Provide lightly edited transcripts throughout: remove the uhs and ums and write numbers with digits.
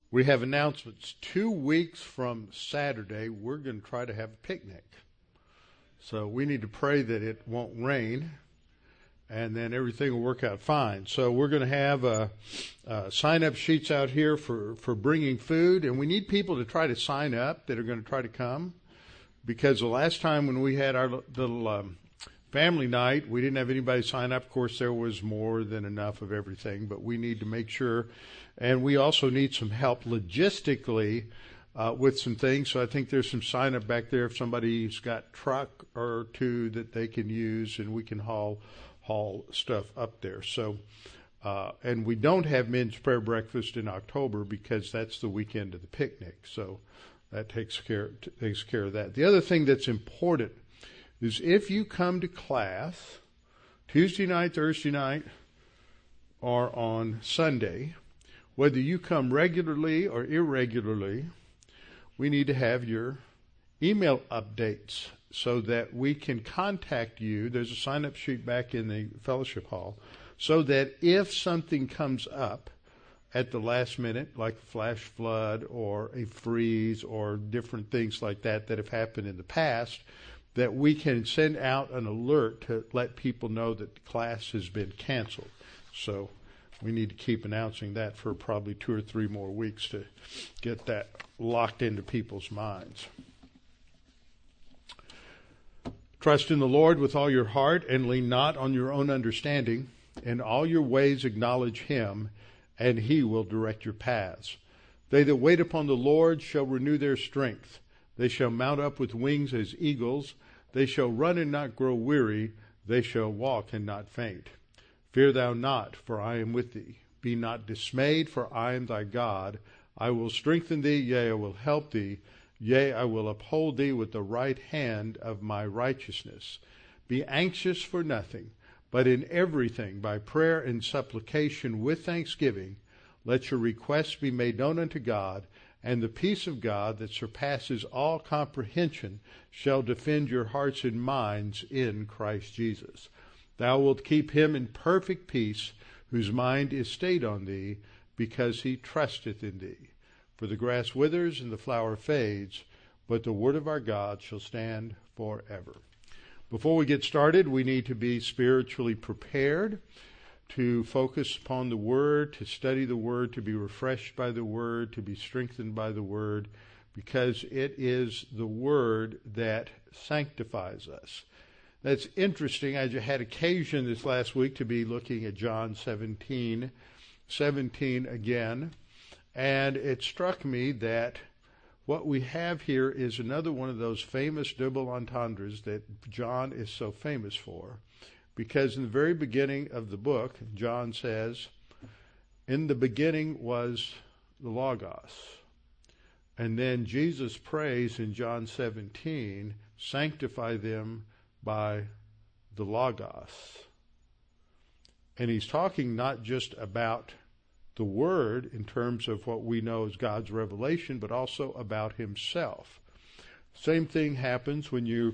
We have announcements. 2 weeks from Saturday, we're going to try to have a picnic. So we need to pray that it won't rain, and then everything will work out fine. So we're going to have sign-up sheets out here for bringing food, and we need people to try to sign up that are going to try to come, because the last time when we had our little family night, we didn't have anybody sign up. Of course, there was more than enough of everything, but we need to make sure. And we also need some help logistically with some things. So I think there's some sign up back there if somebody's got truck or two that they can use, and we can haul stuff up there. So, and we don't have men's prayer breakfast in October because that's the weekend of the picnic. So that takes care of that. The other thing that's important is if you come to class Tuesday night, Thursday night, or on Sunday, whether you come regularly or irregularly, we need to have your email updates so that we can contact you. There's a sign-up sheet back in the fellowship hall, so that if something comes up at the last minute, like a flash flood or a freeze or different things like that have happened in the past, that we can send out an alert to let people know that the class has been canceled. So we need to keep announcing that for probably 2 or 3 more weeks to get that locked into people's minds. Trust in the Lord with all your heart and lean not on your own understanding. In all your ways acknowledge him, and he will direct your paths. They that wait upon the Lord shall renew their strength. They shall mount up with wings as eagles. They shall run and not grow weary. They shall walk and not faint. Fear thou not, for I am with thee. Be not dismayed, for I am thy God. I will strengthen thee, yea, I will help thee. Yea, I will uphold thee with the right hand of my righteousness. Be anxious for nothing, but in everything by prayer and supplication with thanksgiving, let your requests be made known unto God, and the peace of God that surpasses all comprehension shall defend your hearts and minds in Christ Jesus. Thou wilt keep him in perfect peace, whose mind is stayed on thee, because he trusteth in thee. For the grass withers and the flower fades, but the word of our God shall stand forever. Before we get started, we need to be spiritually prepared to focus upon the word, to study the word, to be refreshed by the word, to be strengthened by the word, because it is the word that sanctifies us. That's interesting. I had occasion this last week to be looking at John 17 again, and it struck me that what we have here is another one of those famous double entendres that John is so famous for, because in the very beginning of the book, John says, in the beginning was the Logos. And then Jesus prays in John 17, sanctify them by the Logos. And he's talking not just about the Word in terms of what we know as God's revelation, but also about himself. Same thing happens when you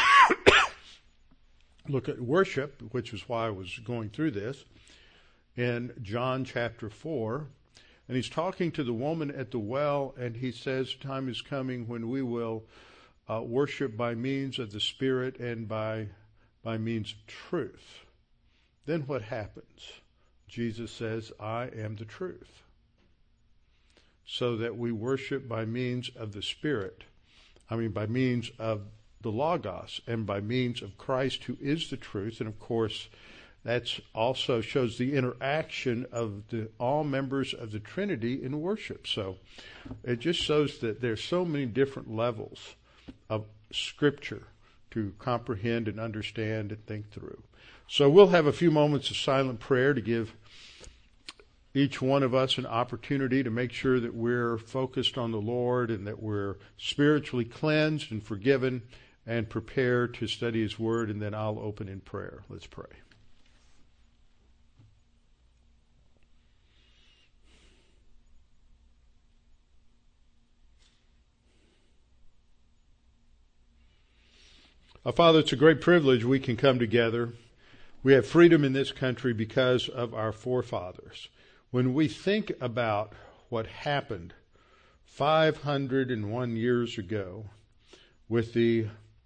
look at worship, which is why I was going through this, in John chapter 4. And he's talking to the woman at the well, and he says, time is coming when we will worship by means of the Spirit and by means of truth. Then what happens? Jesus says, I am the truth. So that we worship by means of the Spirit. By means of the Logos and by means of Christ, who is the truth. And of course, that also shows the interaction of all members of the Trinity in worship. So it just shows that there's so many different levels of Scripture to comprehend and understand and think through. So we'll have a few moments of silent prayer to give each one of us an opportunity to make sure that we're focused on the Lord and that we're spiritually cleansed and forgiven and prepared to study his word, and then I'll open in prayer. Let's pray. Father, it's a great privilege we can come together. We have freedom in this country because of our forefathers. When we think about what happened 501 years ago with the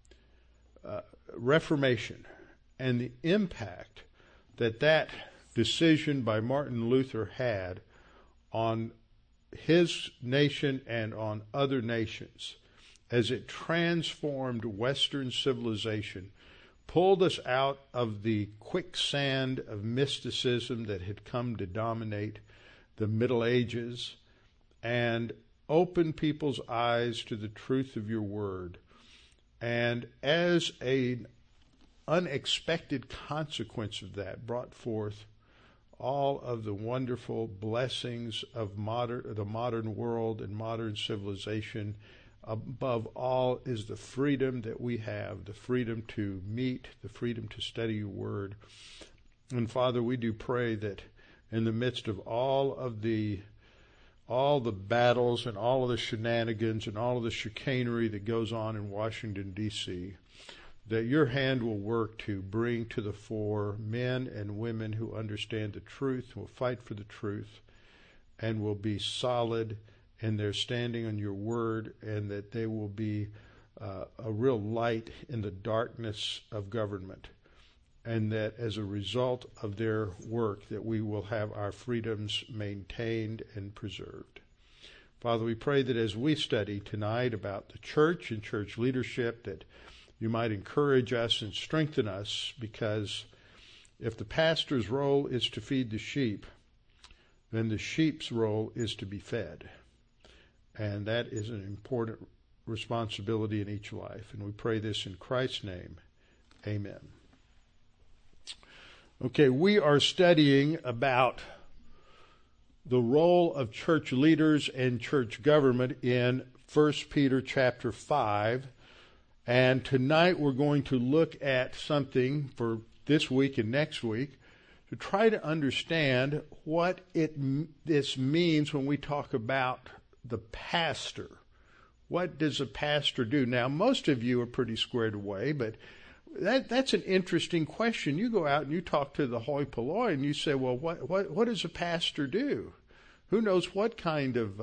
Reformation and the impact that decision by Martin Luther had on his nation and on other nations as it transformed Western civilization, pulled us out of the quicksand of mysticism that had come to dominate the Middle Ages, and opened people's eyes to the truth of your word. And as an unexpected consequence of that, brought forth all of the wonderful blessings of the modern world and modern civilization. Above all is the freedom that we have, the freedom to meet, the freedom to study your word. And Father, we do pray that in the midst of all the battles and all of the shenanigans and all of the chicanery that goes on in Washington, D.C., that your hand will work to bring to the fore men and women who understand the truth, will fight for the truth, and will be solid in their standing on your word, and that they will be a real light in the darkness of government, and that as a result of their work that we will have our freedoms maintained and preserved. Father, we pray that as we study tonight about the church and church leadership, that you might encourage us and strengthen us, because if the pastor's role is to feed the sheep, then the sheep's role is to be fed. And that is an important responsibility in each life. And we pray this in Christ's name. Amen. Okay, we are studying about the role of church leaders and church government in 1 Peter chapter 5. And tonight we're going to look at something for this week and next week to try to understand what this means when we talk about the pastor. What does a pastor do? Now, most of you are pretty squared away, but that's an interesting question. You go out and you talk to the hoi polloi and you say, well, what does a pastor do? Who knows what kind of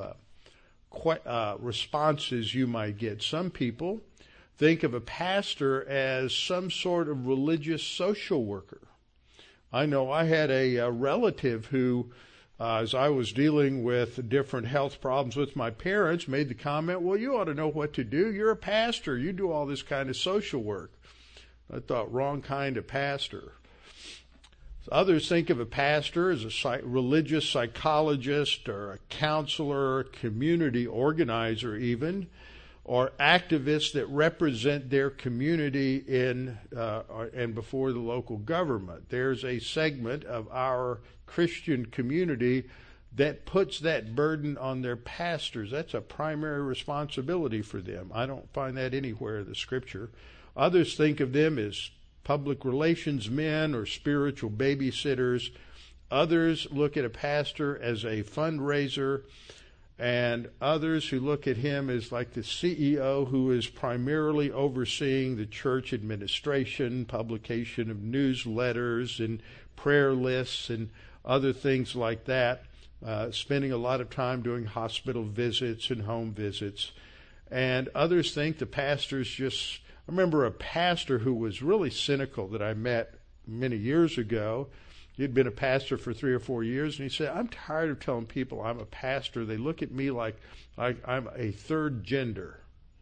responses you might get. Some people think of a pastor as some sort of religious social worker. I know I had a relative who, as I was dealing with different health problems with my parents, made the comment, well, you ought to know what to do. You're a pastor. You do all this kind of social work. I thought, wrong kind of pastor. Others think of a pastor as a religious psychologist or a counselor, community organizer even, or activists that represent their community in and before the local government. There's a segment of our Christian community that puts that burden on their pastors. That's a primary responsibility for them. I don't find that anywhere in the Scripture. Others think of them as public relations men or spiritual babysitters. Others look at a pastor as a fundraiser, and others who look at him as like the CEO who is primarily overseeing the church administration, publication of newsletters and prayer lists and other things like that, spending a lot of time doing hospital visits and home visits. And others think the pastor's just... I remember a pastor who was really cynical that I met many years ago. He'd been a pastor for 3 or 4 years, and he said, I'm tired of telling people I'm a pastor. They look at me like I'm a third gender.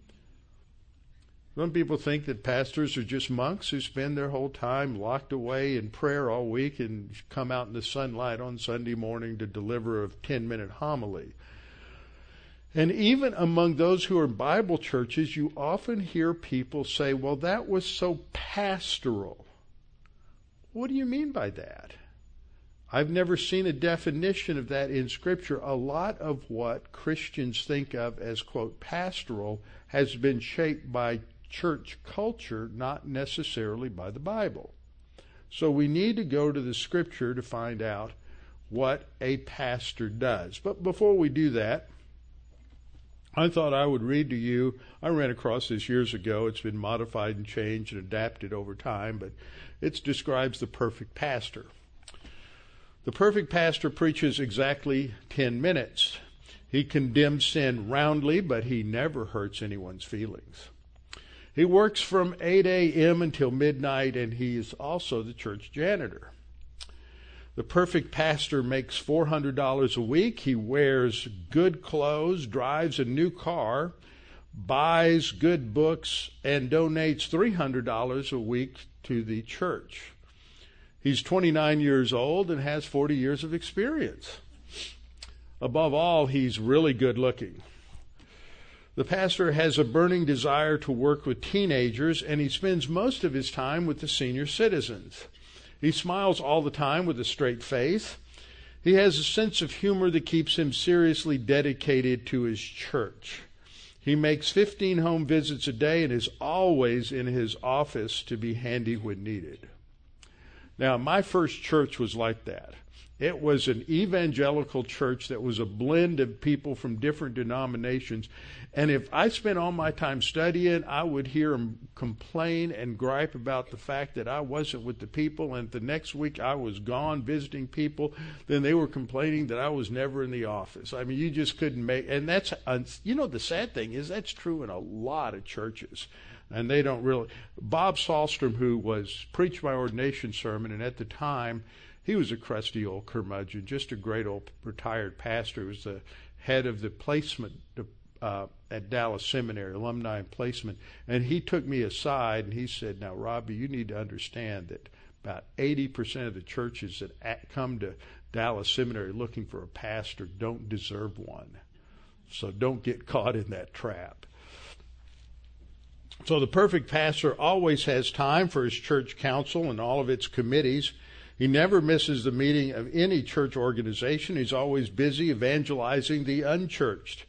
Some people think that pastors are just monks who spend their whole time locked away in prayer all week and come out in the sunlight on Sunday morning to deliver a 10-minute homily. And even among those who are in Bible churches, you often hear people say, well, that was so pastoral. What do you mean by that? I've never seen a definition of that in Scripture. A lot of what Christians think of as, quote, pastoral has been shaped by church culture, not necessarily by the Bible. So we need to go to the Scripture to find out what a pastor does. But before we do that, I thought I would read to you, I ran across this years ago. It's been modified and changed and adapted over time, but it describes the perfect pastor. The perfect pastor preaches exactly 10 minutes. He condemns sin roundly, but he never hurts anyone's feelings. He works from 8 a.m. until midnight, and he is also the church janitor. The perfect pastor makes $400 a week. He wears good clothes, drives a new car, buys good books, and donates $300 a week to the church. He's 29 years old and has 40 years of experience. Above all, he's really good looking. The pastor has a burning desire to work with teenagers, and he spends most of his time with the senior citizens. He smiles all the time with a straight face. He has a sense of humor that keeps him seriously dedicated to his church. He makes 15 home visits a day and is always in his office to be handy when needed. Now, my first church was like that. It was an evangelical church that was a blend of people from different denominations. And if I spent all my time studying, I would hear them complain and gripe about the fact that I wasn't with the people. And the next week I was gone visiting people. Then they were complaining that I was never in the office. I mean, you just couldn't make, and that's, the sad thing is that's true in a lot of churches. And they don't really, Bob Sahlstrom, who preached my ordination sermon, and at the time, he was a crusty old curmudgeon, just a great old retired pastor. He was the head of the placement at Dallas Seminary, alumni and placement. And he took me aside and he said, "Now, Robbie, you need to understand that about 80% of the churches that come to Dallas Seminary looking for a pastor don't deserve one. So don't get caught in that trap." So the perfect pastor always has time for his church council and all of its committees. He never misses the meeting of any church organization. He's always busy evangelizing the unchurched.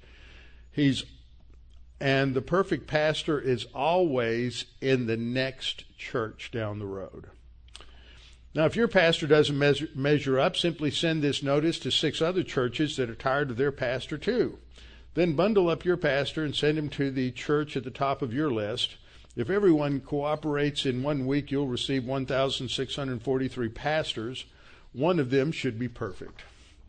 And the perfect pastor is always in the next church down the road. Now, if your pastor doesn't measure up, simply send this notice to 6 other churches that are tired of their pastor too. Then bundle up your pastor and send him to the church at the top of your list. If everyone cooperates in 1 week, you'll receive 1,643 pastors. One of them should be perfect.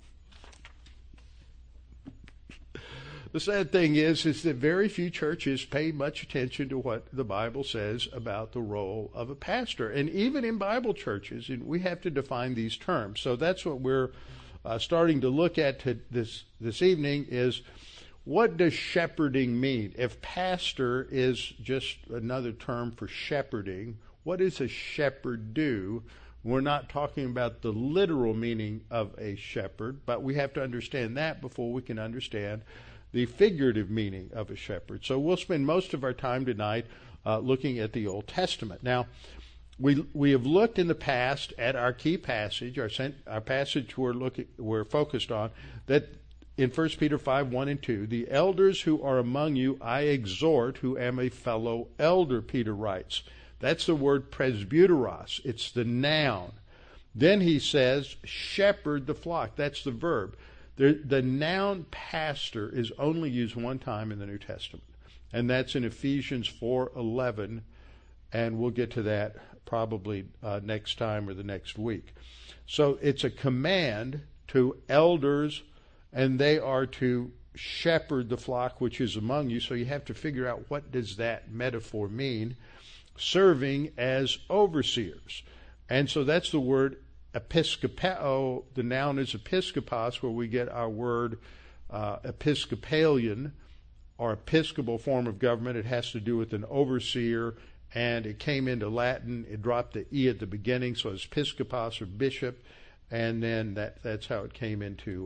The sad thing is that very few churches pay much attention to what the Bible says about the role of a pastor. And even in Bible churches, we have to define these terms. So that's what we're starting to look at this evening is, what does shepherding mean? If pastor is just another term for shepherding, what does a shepherd do? We're not talking about the literal meaning of a shepherd, but we have to understand that before we can understand the figurative meaning of a shepherd. So we'll spend most of our time tonight looking at the Old Testament. Now, we have looked in the past at our key passage, our passage we're focused on, that in 1 Peter 5:1 and 2, the elders who are among you I exhort, who am a fellow elder, Peter writes. That's the word presbyteros. It's the noun. Then he says, shepherd the flock. That's the verb. The noun pastor is only used one time in the New Testament, and that's in Ephesians 4:11, and we'll get to that probably next time or the next week. So it's a command to elders, and they are to shepherd the flock which is among you. So you have to figure out, what does that metaphor mean? Serving as overseers. And so that's the word episkopeo. The noun is episkopos, where we get our word Episcopalian, or episcopal form of government. It has to do with an overseer, and it came into Latin. It dropped the E at the beginning, so it's episkopos, or bishop, and then that's how it came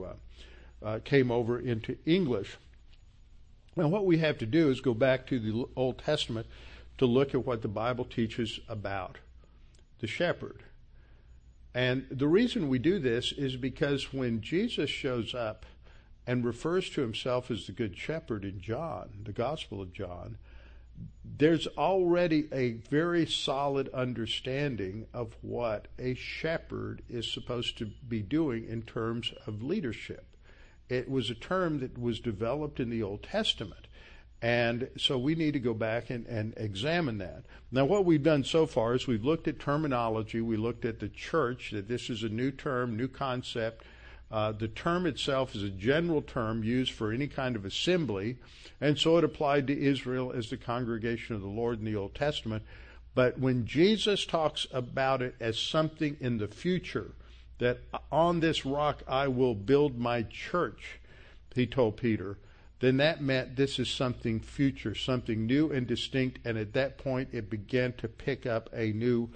over into English. Now, what we have to do is go back to the Old Testament to look at what the Bible teaches about the shepherd. And the reason we do this is because when Jesus shows up and refers to himself as the Good Shepherd in John, the Gospel of John, there's already a very solid understanding of what a shepherd is supposed to be doing in terms of leadership. It was a term that was developed in the Old Testament. And so we need to go back and examine that. Now, what we've done so far is we've looked at terminology. We looked at the church, that this is a new term, new concept. The term itself is a general term used for any kind of assembly, and so it applied to Israel as the congregation of the Lord in the Old Testament. But when Jesus talks about it as something in the future, that on this rock I will build my church, he told Peter, then that meant this is something future, something new and distinct, and at that point it began to pick up a new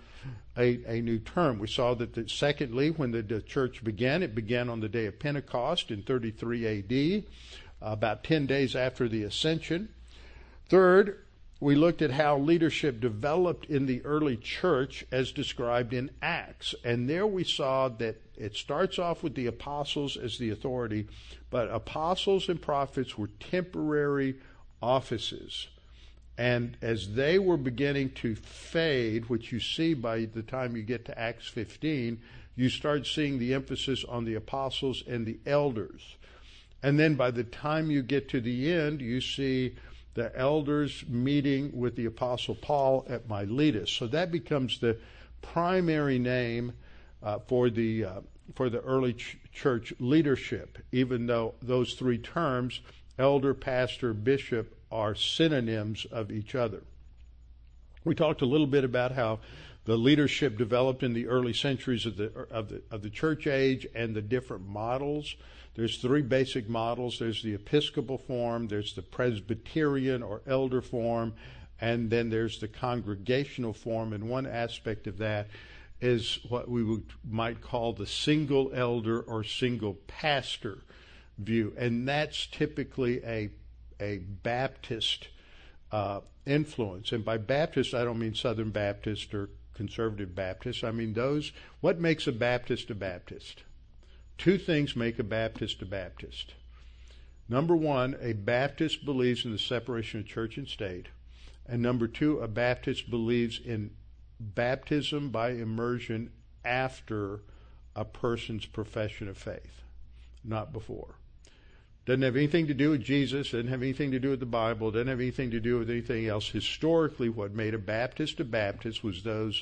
term. We saw that secondly, when the church began, it began on the day of Pentecost in 33 A.D., about 10 days after the ascension. Third, we looked at how leadership developed in the early church as described in Acts. And there we saw that it starts off with the apostles as the authority, but apostles and prophets were temporary offices. And as they were beginning to fade, which you see by the time you get to Acts 15, you start seeing the emphasis on the apostles and the elders. And then by the time you get to the end, you see the elders meeting with the Apostle Paul at Miletus. So that becomes the primary name for the early church leadership, even though those three terms, elder, pastor, bishop, are synonyms of each other. We talked a little bit about how the leadership developed in the early centuries of the church age and the different models. There's three basic models. There's the Episcopal form, there's the Presbyterian or elder form, and then there's the congregational form. And one aspect of that is what we might call the single elder or single pastor view. And that's typically a Baptist influence. And by Baptist, I don't mean Southern Baptist or Conservative Baptist. I mean what makes a Baptist a Baptist? Two things make a Baptist a Baptist. Number one, a Baptist believes in the separation of church and state. And number two, a Baptist believes in baptism by immersion after a person's profession of faith, not before. Doesn't have anything to do with Jesus, doesn't have anything to do with the Bible, doesn't have anything to do with anything else. Historically, what made a Baptist was those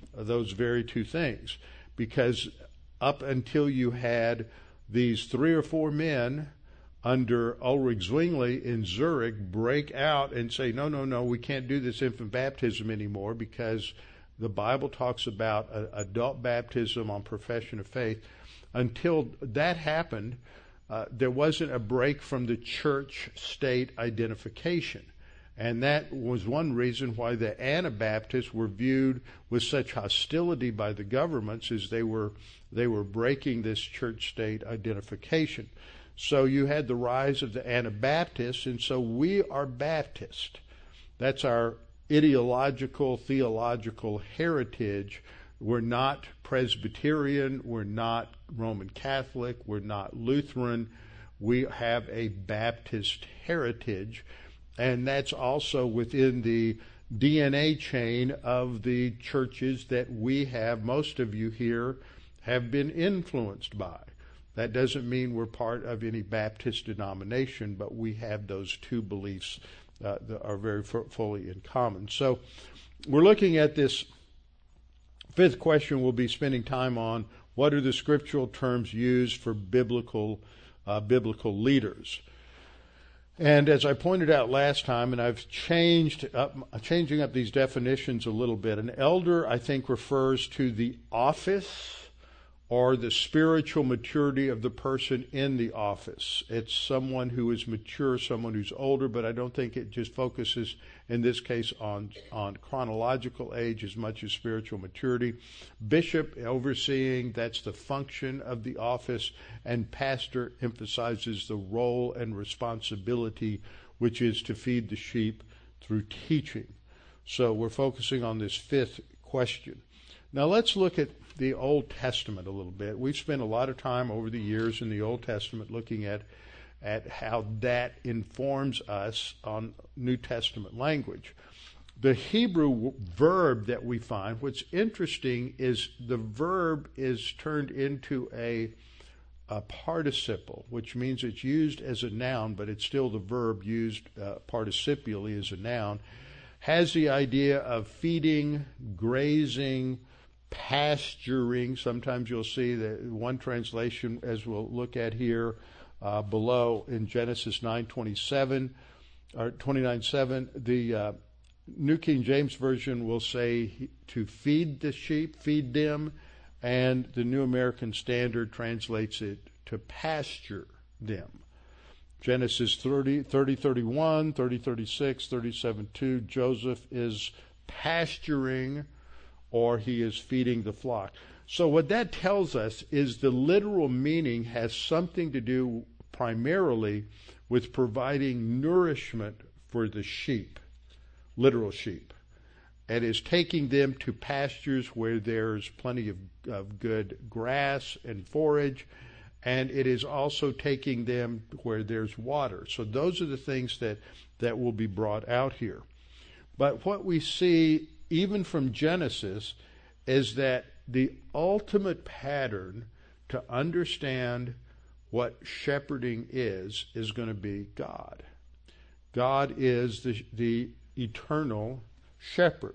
very two things. Because up until you had these 3 or 4 men under Ulrich Zwingli in Zurich break out and say, no, we can't do this infant baptism anymore because the Bible talks about adult baptism on profession of faith. Until that happened, there wasn't a break from the church-state identification. And that was one reason why the Anabaptists were viewed with such hostility by the governments, as they were breaking this church-state identification. So you had the rise of the Anabaptists, and so we are Baptist. That's our ideological, theological heritage. We're not Presbyterian, we're not Roman Catholic, we're not Lutheran. We have a Baptist heritage. And that's also within the DNA chain of the churches that we have, most of you here, have been influenced by. That doesn't mean we're part of any Baptist denomination, but we have those two beliefs that are very fully in common. So we're looking at this fifth question. We'll be spending time on what are the scriptural terms used for biblical leaders. And as I pointed out last time, and I've changing up these definitions a little bit, an elder, I think, refers to the office or the spiritual maturity of the person in the office. It's someone who is mature, someone who's older, but I don't think it just focuses, in this case, on chronological age as much as spiritual maturity. Bishop, overseeing, that's the function of the office, and pastor emphasizes the role and responsibility, which is to feed the sheep through teaching. So we're focusing on this fifth question. Now let's look at the Old Testament a little bit. We've spent a lot of time over the years in the Old Testament looking at how that informs us on New Testament language. The Hebrew verb that we find, what's interesting is the verb is turned into a participle, which means it's used as a noun, but it's still the verb used participially as a noun, has the idea of feeding, grazing, pasturing. Sometimes you'll see that one translation, as we'll look at here below in Genesis 9:27 or 29:7, the New King James Version will say to feed the sheep, feed them, and the New American Standard translates it to pasture them. Genesis 30:31, 30:36, 37:2, Joseph is pasturing, or he is feeding the flock. So what that tells us is the literal meaning has something to do primarily with providing nourishment for the sheep, literal sheep, and is taking them to pastures where there's plenty of good grass and forage, and it is also taking them where there's water. So those are the things that will be brought out here. But what we see even from Genesis is that the ultimate pattern to understand what shepherding is going to be God. God is the eternal shepherd.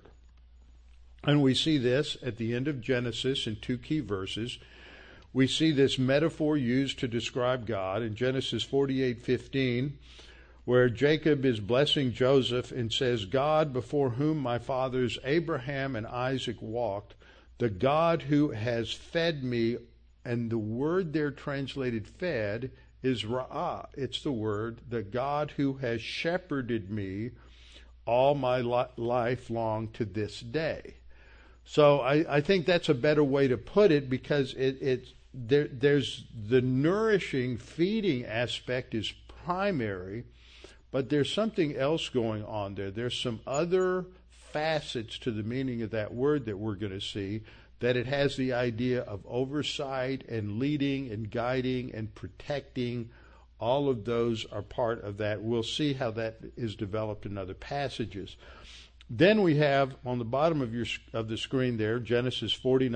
And we see this at the end of Genesis in two key verses. We see this metaphor used to describe God in Genesis 48:15, where Jacob is blessing Joseph and says, God before whom my fathers Abraham and Isaac walked, the God who has fed me, and the word there translated fed is ra'ah. It's the word, the God who has shepherded me all my life long to this day. So I think that's a better way to put it, because there's the nourishing, feeding aspect is primary, but there's something else going on there. There's some other facets to the meaning of that word that we're going to see, that it has the idea of oversight and leading and guiding and protecting. All of those are part of that. We'll see how that is developed in other passages. Then we have on the bottom of the screen there, Genesis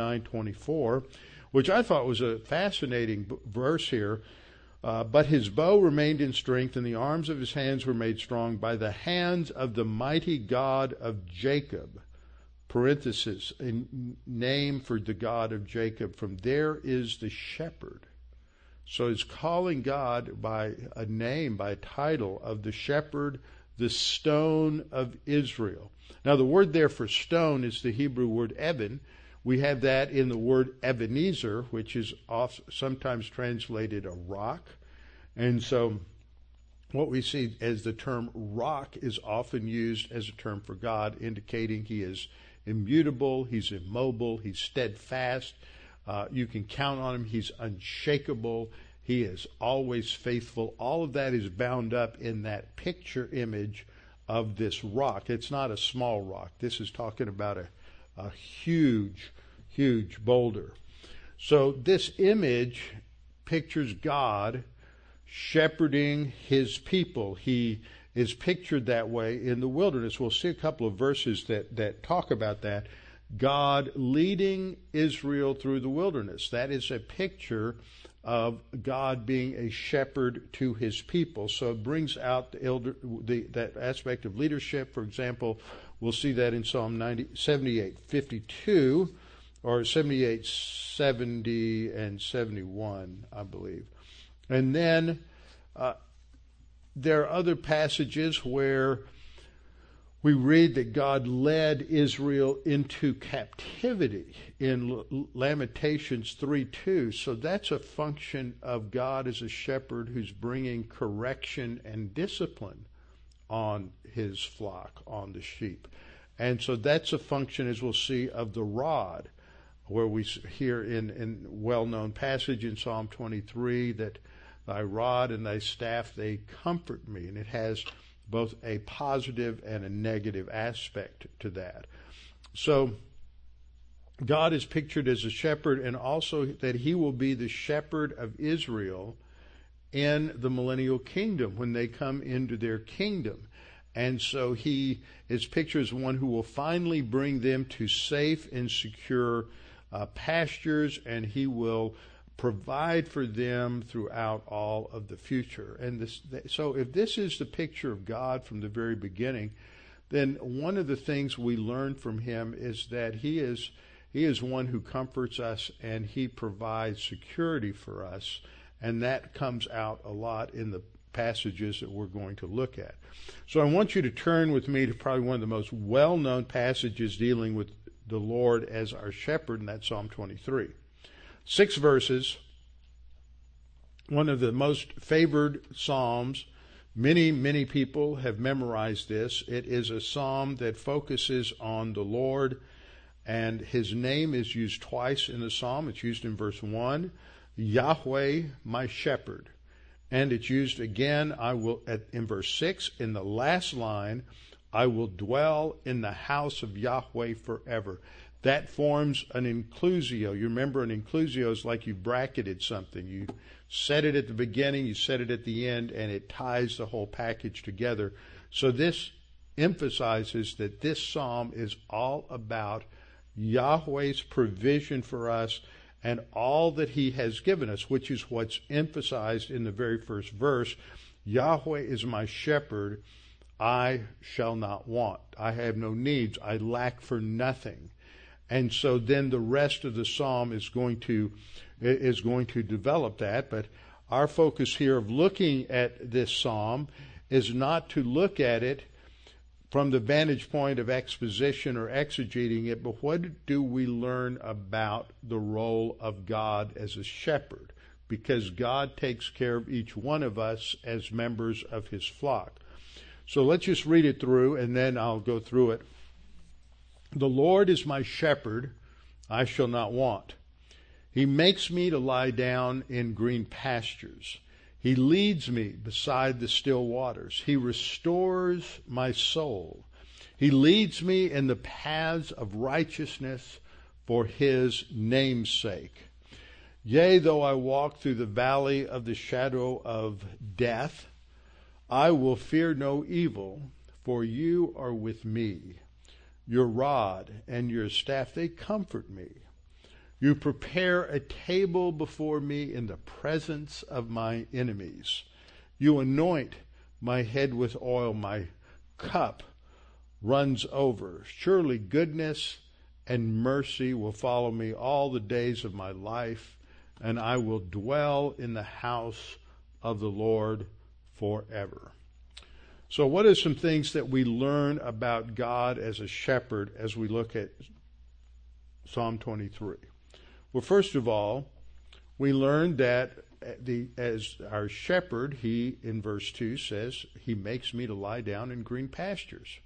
49:24, which I thought was a fascinating verse here. But his bow remained in strength, and the arms of his hands were made strong by the hands of the mighty God of Jacob. Parenthesis, a name for the God of Jacob. From there is the shepherd. So it's calling God by a name, by a title of the shepherd, the stone of Israel. Now the word there for stone is the Hebrew word eben. We have that in the word Ebenezer, which is sometimes translated a rock. And so what we see as the term rock is often used as a term for God, indicating he is immutable, he's immobile, he's steadfast. You can count on him. He's unshakable. He is always faithful. All of that is bound up in that picture image of this rock. It's not a small rock. This is talking about a huge, huge boulder. So this image pictures God shepherding his people. He is pictured that way in the wilderness. We'll see a couple of verses that talk about that. God leading Israel through the wilderness. That is a picture of God being a shepherd to his people. So it brings out that aspect of leadership. For example, we'll see that in Psalm 78:52 or 78, 70, and 71, I believe. And then there are other passages where we read that God led Israel into captivity in Lamentations 3:2. So that's a function of God as a shepherd who's bringing correction and discipline on his flock, on the sheep. And so that's a function, as we'll see, of the rod, where we hear in well-known passage in Psalm 23 that thy rod and thy staff, they comfort me. And it has both a positive and a negative aspect to that. So God is pictured as a shepherd, and also that he will be the shepherd of Israel in the millennial kingdom when they come into their kingdom. And so he is pictured as one who will finally bring them to safe and secure pastures, and he will provide for them throughout all of the future. And so if this is the picture of God from the very beginning, then one of the things we learn from him is that he is He is one who comforts us, and he provides security for us. And that comes out a lot in the passages that we're going to look at. So I want you to turn with me to probably one of the most well-known passages dealing with the Lord as our shepherd, and that's Psalm 23. 6 verses, one of the most favored psalms. Many people have memorized this. It is a psalm that focuses on the Lord, and his name is used twice in the psalm. It's used in verse 1, Yahweh, my shepherd. And it's used again in verse 6, in the last line, I will dwell in the house of Yahweh forever. That forms an inclusio. You remember an inclusio is like you bracketed something. You set it at the beginning, you set it at the end, and it ties the whole package together. So this emphasizes that this psalm is all about Yahweh's provision for us and all that he has given us, which is what's emphasized in the very first verse. Yahweh is my shepherd, I shall not want. I have no needs. I lack for nothing. And so then the rest of the psalm is going to develop that. But our focus here of looking at this psalm is not to look at it from the vantage point of exposition or exegeting it, but what do we learn about the role of God as a shepherd? Because God takes care of each one of us as members of his flock. So let's just read it through, and then I'll go through it. The Lord is my shepherd, I shall not want. He makes me to lie down in green pastures. He leads me beside the still waters. He restores my soul. He leads me in the paths of righteousness for his name's sake. Yea, though I walk through the valley of the shadow of death, I will fear no evil, for you are with me. Your rod and your staff, they comfort me. You prepare a table before me in the presence of my enemies. You anoint my head with oil. My cup runs over. Surely goodness and mercy will follow me all the days of my life, and I will dwell in the house of the Lord forever. So what are some things that we learn about God as a shepherd as we look at Psalm 23? Well, first of all, we learn that as our shepherd, he, in verse 2, says, he makes me to lie down in green pastures.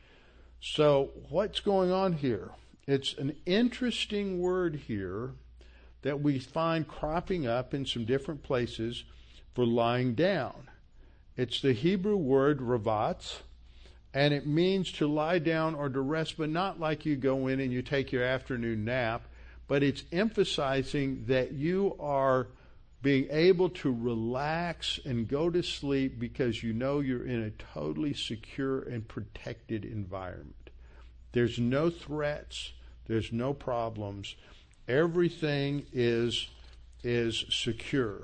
So what's going on here? It's an interesting word here that we find cropping up in some different places for lying down. It's the Hebrew word ravatz, and it means to lie down or to rest, but not like you go in and you take your afternoon nap, but it's emphasizing that you are being able to relax and go to sleep because you know you're in a totally secure and protected environment. There's no threats. There's no problems. Everything is secure.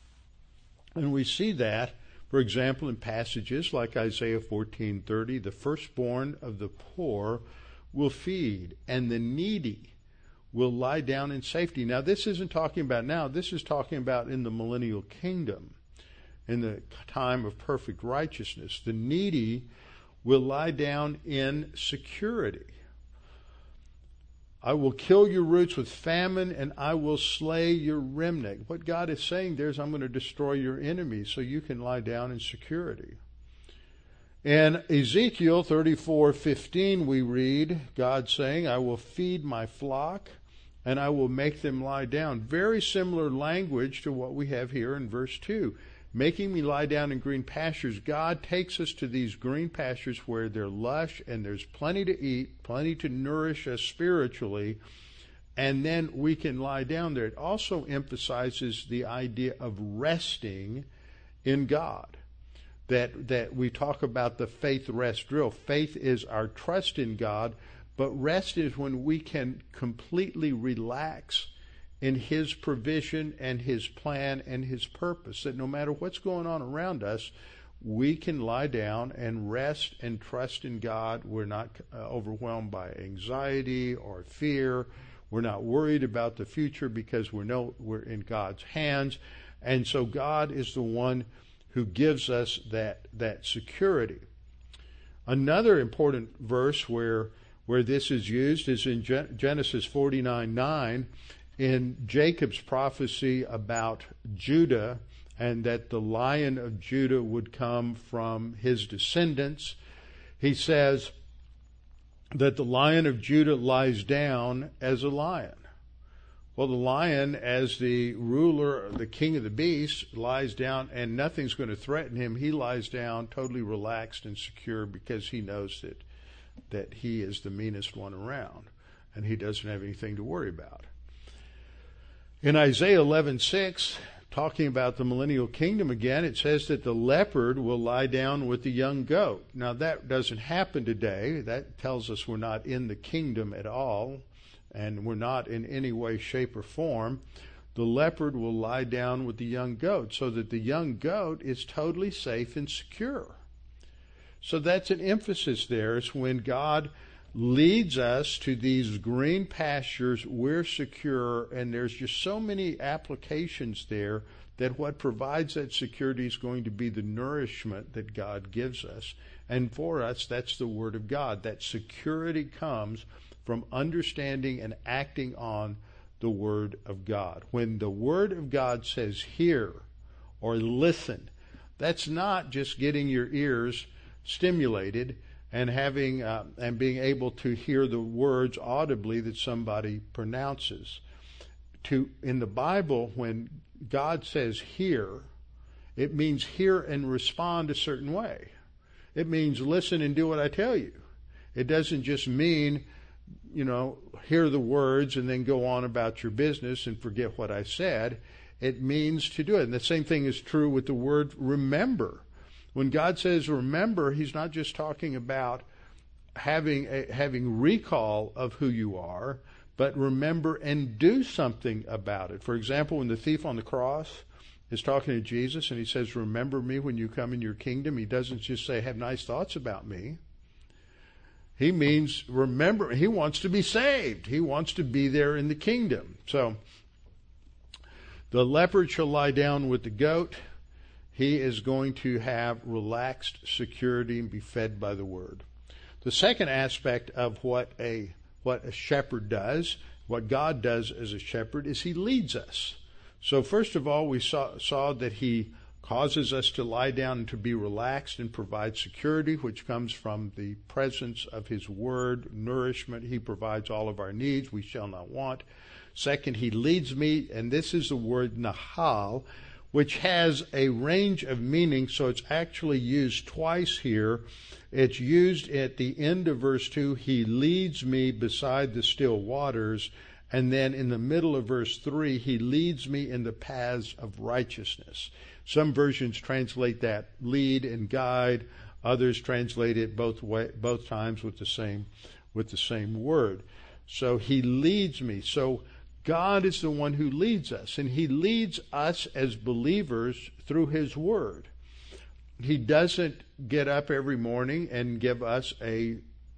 And we see that, for example, in passages like Isaiah 14:30, the firstborn of the poor will feed, and the needy will lie down in safety. Now, this isn't talking about now. This is talking about in the millennial kingdom, in the time of perfect righteousness. The needy will lie down in security. I will kill your roots with famine, and I will slay your remnant. What God is saying there is, I'm going to destroy your enemies so you can lie down in security. In Ezekiel 34:15, we read God saying, I will feed my flock, and I will make them lie down. Very similar language to what we have here in verse 2. Making me lie down in green pastures. God takes us to these green pastures where they're lush and there's plenty to eat, plenty to nourish us spiritually, and then we can lie down there. It also emphasizes the idea of resting in God. That we talk about the faith rest drill. Faith is our trust in God, but rest is when we can completely relax in his provision and his plan and his purpose, that no matter what's going on around us, we can lie down and rest and trust in God. We're not overwhelmed by anxiety or fear. We're not worried about the future because we're in God's hands. And so God is the one who gives us that security. Another important verse where this is used is in Genesis 49:9, in Jacob's prophecy about Judah, and that the Lion of Judah would come from his descendants. He says that the Lion of Judah lies down as a lion. Well, the lion, as the ruler, the king of the beasts, lies down and nothing's going to threaten him. He lies down totally relaxed and secure because he knows that he is the meanest one around and he doesn't have anything to worry about. In Isaiah 11:6, talking about the millennial kingdom again, it says that the leopard will lie down with the young goat. Now, that doesn't happen today. That tells us we're not in the kingdom at all, and we're not in any way, shape, or form. The leopard will lie down with the young goat, so that the young goat is totally safe and secure. So that's an emphasis there. It's when God leads us to these green pastures, we're secure, and there's just so many applications there that what provides that security is going to be the nourishment that God gives us. And for us, that's the Word of God. That security comes from understanding and acting on the Word of God. When the Word of God says hear or listen, that's not just getting your ears stimulated and having and being able to hear the words audibly that somebody pronounces. In the Bible, when God says hear, it means hear and respond a certain way. It means listen and do what I tell you. It doesn't just mean, hear the words and then go on about your business and forget what I said. It means to do it. And the same thing is true with the word remember. When God says remember, he's not just talking about having recall of who you are, but remember and do something about it. For example, when the thief on the cross is talking to Jesus and he says, remember me when you come in your kingdom, he doesn't just say, have nice thoughts about me. He means remember. He wants to be saved. He wants to be there in the kingdom. So the leopard shall lie down with the goat. He is going to have relaxed security and be fed by the word. The second aspect of what a shepherd does, what God does as a shepherd, is he leads us. So first of all, we saw that he causes us to lie down and to be relaxed and provide security, which comes from the presence of his word, nourishment. He provides all of our needs. We shall not want. Second, he leads me, and this is the word nahal, which has a range of meaning, so it's actually used twice here. It's used at the end of verse 2, he leads me beside the still waters, and then in the middle of verse 3, he leads me in the paths of righteousness. Some versions translate that lead and guide. Others translate it both times with the same word. So he leads me. So God is the one who leads us, and he leads us as believers through his word. He doesn't get up every morning and give us a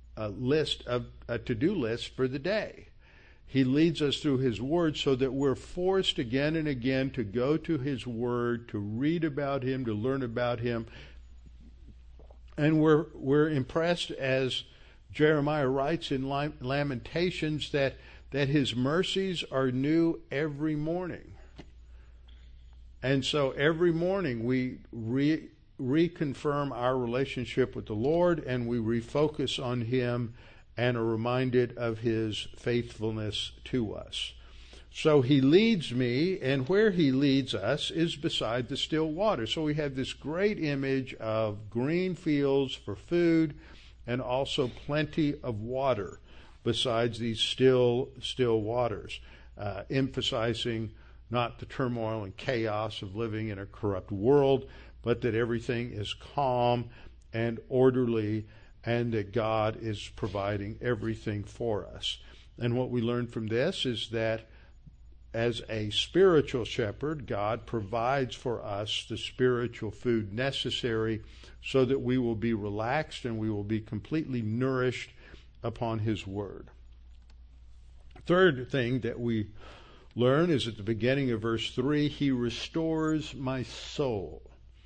to-do list for the day. He leads us through his word so that we're forced again and again to go to his word, to read about him, to learn about him. And we're impressed, as Jeremiah writes in Lamentations, that his mercies are new every morning. And so every morning we reconfirm our relationship with the Lord, and we refocus on him and are reminded of his faithfulness to us. So he leads me, and where he leads us is beside the still water. So we have this great image of green fields for food and also plenty of water besides these still waters, emphasizing not the turmoil and chaos of living in a corrupt world, but that everything is calm and orderly, and that God is providing everything for us. And what we learn from this is that as a spiritual shepherd, God provides for us the spiritual food necessary so that we will be relaxed and we will be completely nourished upon his word. Third thing that we learn is at the beginning of verse 3, he restores my soul.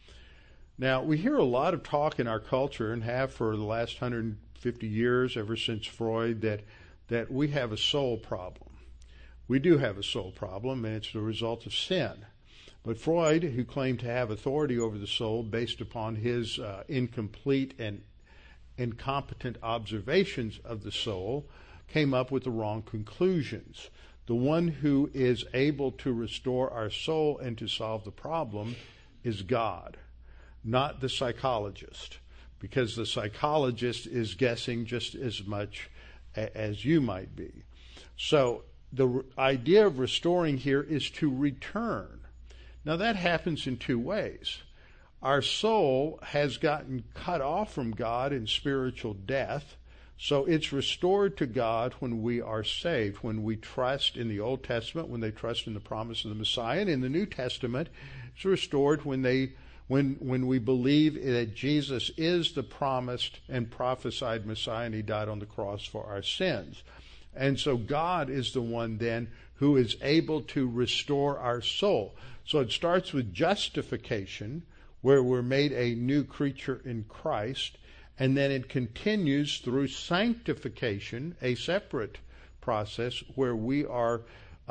Now, we hear a lot of talk in our culture, and have for the last 150 years, ever since Freud, that we have a soul problem. We do have a soul problem, and it's the result of sin. But Freud, who claimed to have authority over the soul based upon his incomplete and incompetent observations of the soul, came up with the wrong conclusions. The one who is able to restore our soul and to solve the problem is God, not the psychologist, because the psychologist is guessing just as much as you might be. So the idea of restoring here is to return. Now that happens in two ways. Our soul has gotten cut off from God in spiritual death, so it's restored to God when we are saved, when we trust in the Old Testament, when they trust in the promise of the Messiah. And in the New Testament, it's restored when we believe that Jesus is the promised and prophesied Messiah, and he died on the cross for our sins. And so God is the one then who is able to restore our soul. So it starts with justification, where we're made a new creature in Christ, and then it continues through sanctification, a separate process where we are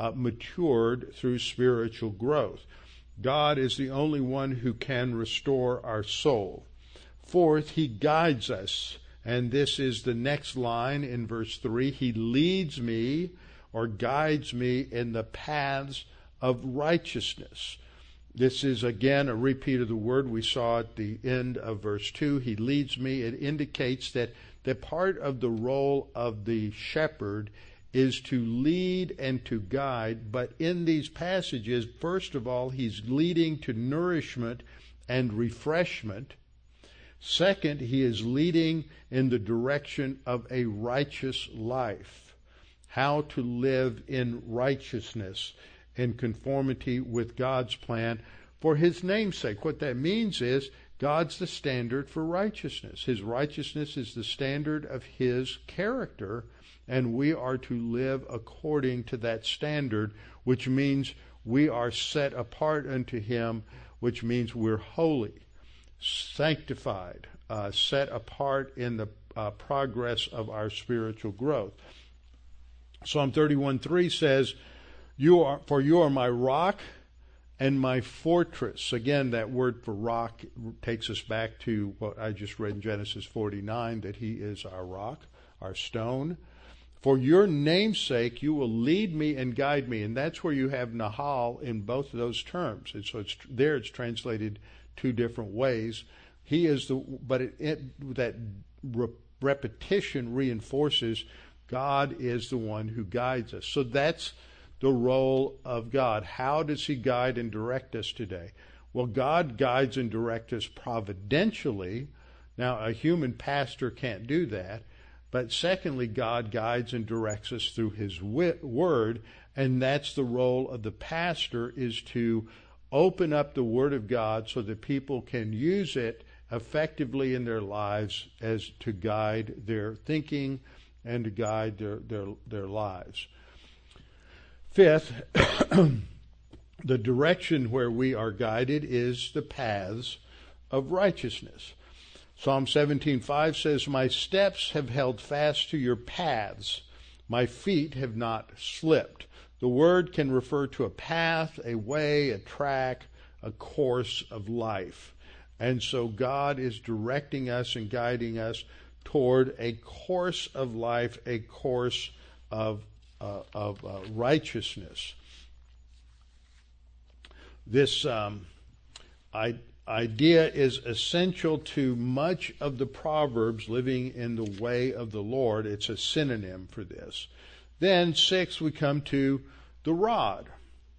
matured through spiritual growth. God is the only one who can restore our soul. Fourth, he guides us. And this is the next line in verse 3. He leads me or guides me in the paths of righteousness. This is again a repeat of the word we saw at the end of verse 2. He leads me. It indicates that part of the role of the shepherd is to lead and to guide. But in these passages, first of all, he's leading to nourishment and refreshment. Second, he is leading in the direction of a righteous life. How to live in righteousness, in conformity with God's plan for his name's sake. What that means is God's the standard for righteousness. His righteousness is the standard of his character, and we are to live according to that standard, which means we are set apart unto him, which means we're holy, sanctified, set apart in the progress of our spiritual growth. Psalm 31:3 says, you are my rock and my fortress. Again, that word for rock takes us back to what I just read in Genesis 49, that he is our rock, our stone. For your name's sake, you will lead me and guide me. And that's where you have Nahal in both of those terms. And so it's translated two different ways. He is that repetition reinforces God is the one who guides us. So that's the role of God. How does he guide and direct us today? Well, God guides and directs us providentially. Now, a human pastor can't do that. But secondly, God guides and directs us through his word, and that's the role of the pastor, is to open up the word of God so that people can use it effectively in their lives as to guide their thinking and to guide their lives. Fifth, the direction where we are guided is the paths of righteousness. Psalm 17:5 says, my steps have held fast to your paths. My feet have not slipped. The word can refer to a path, a way, a track, a course of life. And so God is directing us and guiding us toward a course of life, a course of righteousness. This idea is essential to much of the Proverbs, living in the way of the Lord. It's a synonym for this. Then, 6, we come to the rod.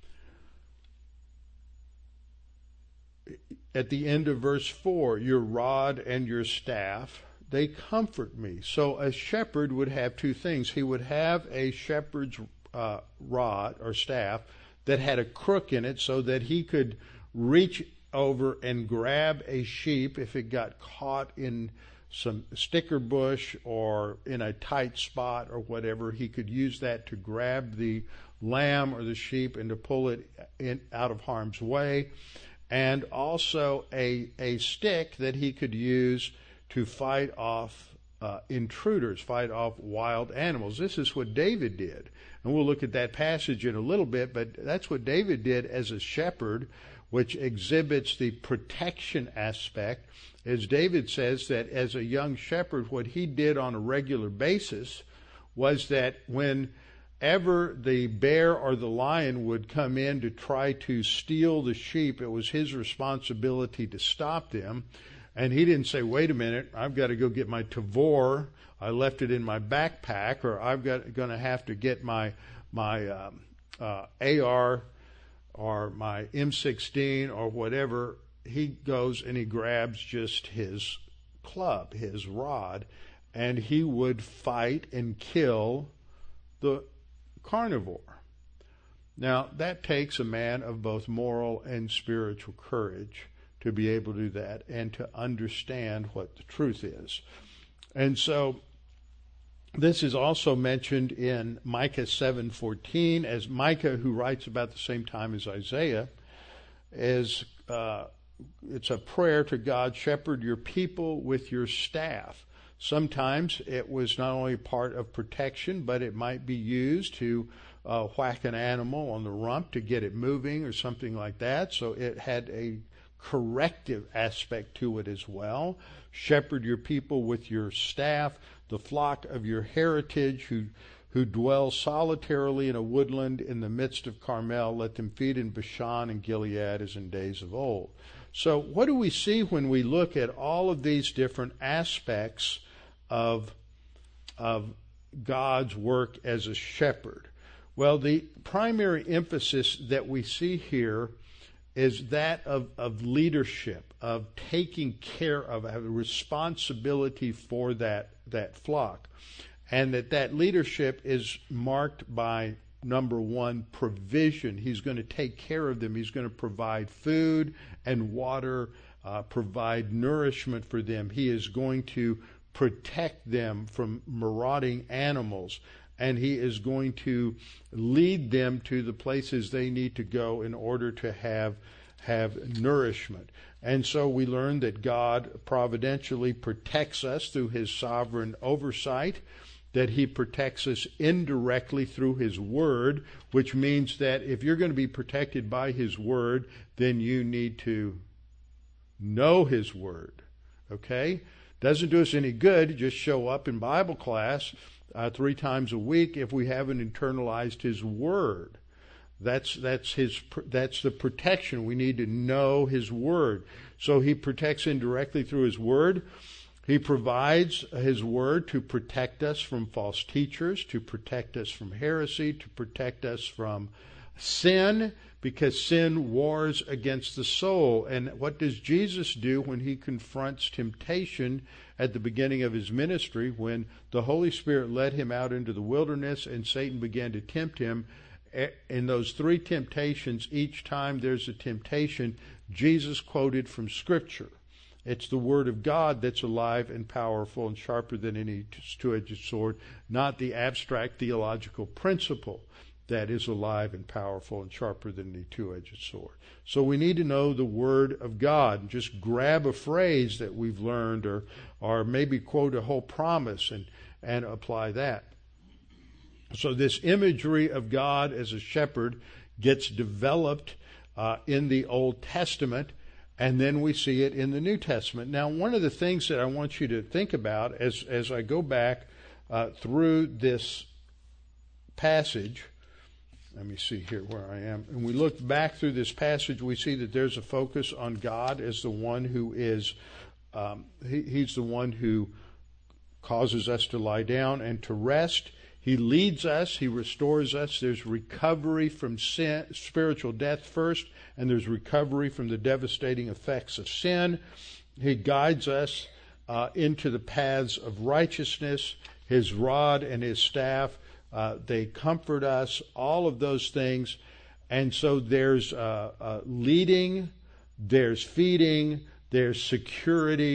At the end of verse 4, your rod and your staff, they comfort me. So a shepherd would have two things. He would have a shepherd's rod or staff that had a crook in it so that he could reach over and grab a sheep if it got caught in some sticker bush or in a tight spot or whatever. He could use that to grab the lamb or the sheep and to pull it out of harm's way. And also a stick that he could use to fight off intruders, fight off wild animals. This is what David did. And we'll look at that passage in a little bit, but that's what David did as a shepherd, which exhibits the protection aspect. As David says that as a young shepherd, what he did on a regular basis was that whenever the bear or the lion would come in to try to steal the sheep, it was his responsibility to stop them. And he didn't say, wait a minute, I've got to go get my Tavor. I left it in my backpack, or I'm going to have to get my AR or my M16 or whatever. He goes and he grabs just his club, his rod, and he would fight and kill the carnivore. Now, that takes a man of both moral and spiritual courage to be able to do that and to understand what the truth is. And so this is also mentioned in Micah 7:14, as Micah, who writes about the same time as Isaiah, it's a prayer to God, shepherd your people with your staff. Sometimes it was not only part of protection, but it might be used to whack an animal on the rump to get it moving or something like that. So it had a corrective aspect to it as well. Shepherd your people with your staff, the flock of your heritage who dwell solitarily in a woodland in the midst of Carmel. Let them feed in Bashan and Gilead as in days of old. So what do we see when we look at all of these different aspects of God's work as a shepherd? Well, the primary emphasis that we see here is that of leadership, of taking care of, a responsibility for that flock. And that leadership is marked by, number one, provision. He's going to take care of them. He's going to provide food and water, provide nourishment for them. He is going to protect them from marauding animals. And he is going to lead them to the places they need to go in order to have nourishment. And so we learn that God providentially protects us through his sovereign oversight, that he protects us indirectly through his word, which means that if you're going to be protected by his word, then you need to know his word. Okay? Doesn't do us any good to just show up in Bible class 3 times a week if we haven't internalized his word. That's the protection. We need to know his word. So he protects indirectly through his word. He provides his word to protect us from false teachers, to protect us from heresy, to protect us from sin, because sin wars against the soul. And what does Jesus do when he confronts temptation at the beginning of his ministry, when the Holy Spirit led him out into the wilderness and Satan began to tempt him? In those 3 temptations, each time there's a temptation, Jesus quoted from Scripture. It's the Word of God that's alive and powerful and sharper than any two-edged sword, not the abstract theological principle that is alive and powerful and sharper than any two-edged sword. So we need to know the Word of God. Just grab a phrase that we've learned, or maybe quote a whole promise and apply that. So this imagery of God as a shepherd gets developed in the Old Testament, and then we see it in the New Testament. Now, one of the things that I want you to think about as I go back through this passage, let me see here where I am. And we look back through this passage, we see that there's a focus on God as the one who is, he's the one who causes us to lie down and to rest. He leads us, he restores us. There's recovery from sin, spiritual death first, and there's recovery from the devastating effects of sin. He guides us into the paths of righteousness. His rod and his staff, they comfort us, all of those things. And so there's leading, there's feeding, there's security,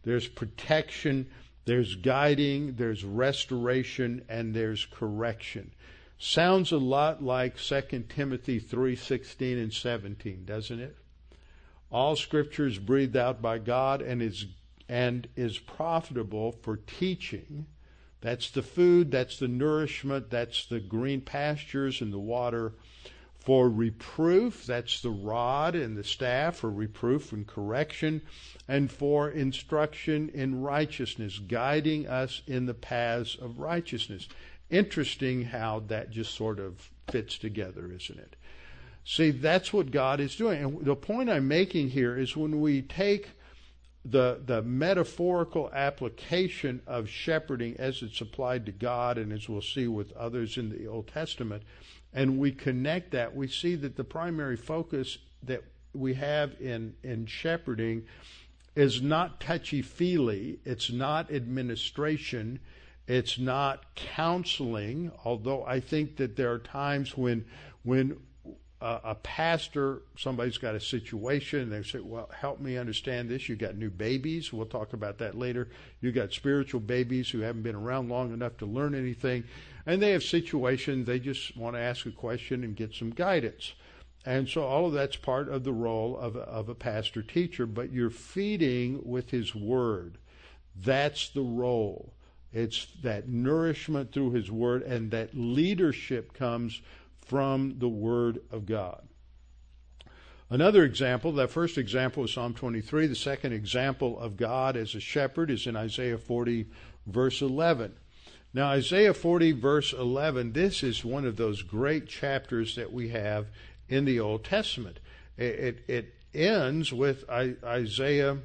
There's protection, there's guiding, there's restoration, and there's correction. Sounds a lot like 2 Timothy 3:16 and 17, doesn't it? All Scripture is breathed out by God and is profitable for teaching. That's the food, that's the nourishment, that's the green pastures and the water. For reproof, that's the rod and the staff, for reproof and correction, and for instruction in righteousness, guiding us in the paths of righteousness. Interesting how that just sort of fits together, isn't it? See, that's what God is doing. And the point I'm making here is when we take the metaphorical application of shepherding as it's applied to God, and as we'll see with others in the Old Testament, and we connect that, we see that the primary focus that we have in shepherding is not touchy-feely, it's not administration, it's not counseling, although I think that there are times when a pastor, somebody's got a situation, and they say, well, help me understand this. You got new babies. We'll talk about that later. You got spiritual babies who haven't been around long enough to learn anything. And they have situations, they just want to ask a question and get some guidance. And so all of that's part of the role of a pastor teacher, but you're feeding with his word. That's the role. It's that nourishment through his word, and that leadership comes from the Word of God. Another example, that first example is Psalm 23. The second example of God as a shepherd is in Isaiah 40, verse 11. Now, Isaiah 40, verse 11, this is one of those great chapters that we have in the Old Testament. It ends with Isaiah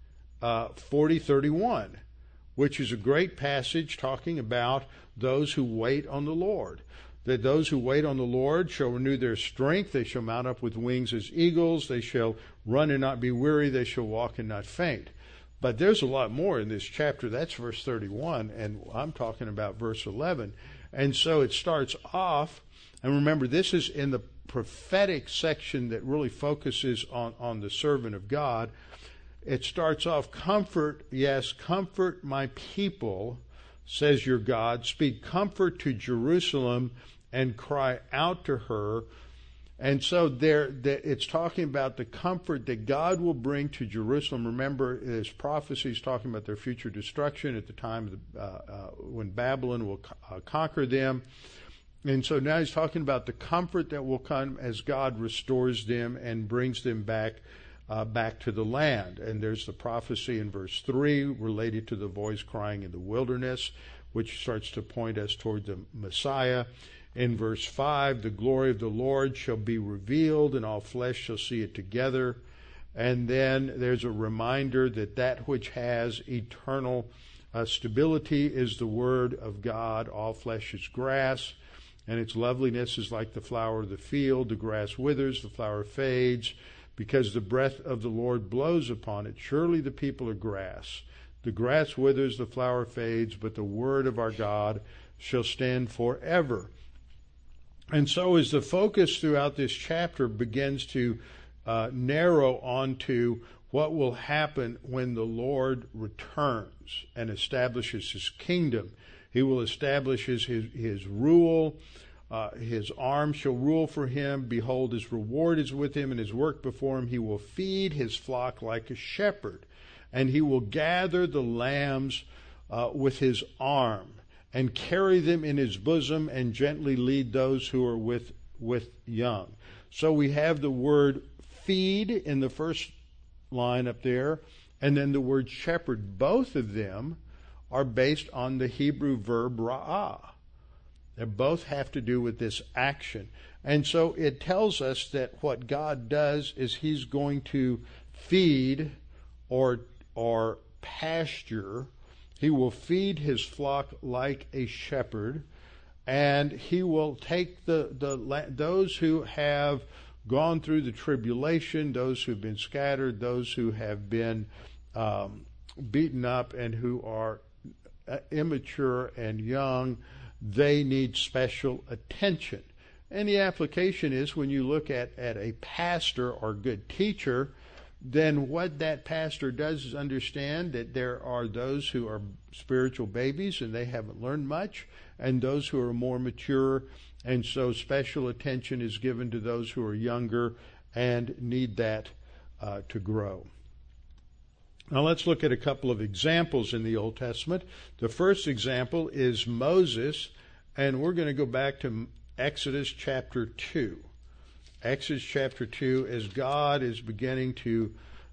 40:31, which is a great passage talking about those who wait on the Lord. That those who wait on the Lord shall renew their strength. They shall mount up with wings as eagles. They shall run and not be weary. They shall walk and not faint. But there's a lot more in this chapter. That's verse 31, and I'm talking about verse 11. And so it starts off, and remember, this is in the prophetic section that really focuses on the servant of God. It starts off, comfort, yes, comfort my people, says your God. Speak comfort to Jerusalem and cry out to her. And so it's talking about the comfort that God will bring to Jerusalem. Remember, this prophecy is talking about their future destruction at the time when Babylon will conquer them. And so now he's talking about the comfort that will come as God restores them and brings them back to the land. And there's the prophecy in verse 3 related to the voice crying in the wilderness, which starts to point us toward the Messiah. In verse 5, the glory of the Lord shall be revealed, and all flesh shall see it together. And then there's a reminder that which has eternal stability is the word of God. All flesh is grass, and its loveliness is like the flower of the field. The grass withers, the flower fades, because the breath of the Lord blows upon it. Surely the people are grass. The grass withers, the flower fades, but the word of our God shall stand forever. And so as the focus throughout this chapter begins to narrow onto what will happen when the Lord returns and establishes his kingdom, he will establish his rule. His arm shall rule for him. Behold, his reward is with him, and his work before him. He will feed his flock like a shepherd, and he will gather the lambs with his arm, and carry them in his bosom, and gently lead those who are with young. So we have the word feed in the first line up there, and then the word shepherd. Both of them are based on the Hebrew verb ra'ah. They both have to do with this action. And so it tells us that what God does is he's going to feed or pasture. He will feed his flock like a shepherd, and he will take those who have gone through the tribulation, those who have been scattered, those who have been beaten up and who are immature and young. They need special attention. And the application is when you look at a pastor or good teacher, then what that pastor does is understand that there are those who are spiritual babies and they haven't learned much, and those who are more mature, and so special attention is given to those who are younger and need that to grow. Now let's look at a couple of examples in the Old Testament. The first example is Moses, and we're going to go back to Exodus chapter 2. Exodus chapter 2, as God is beginning to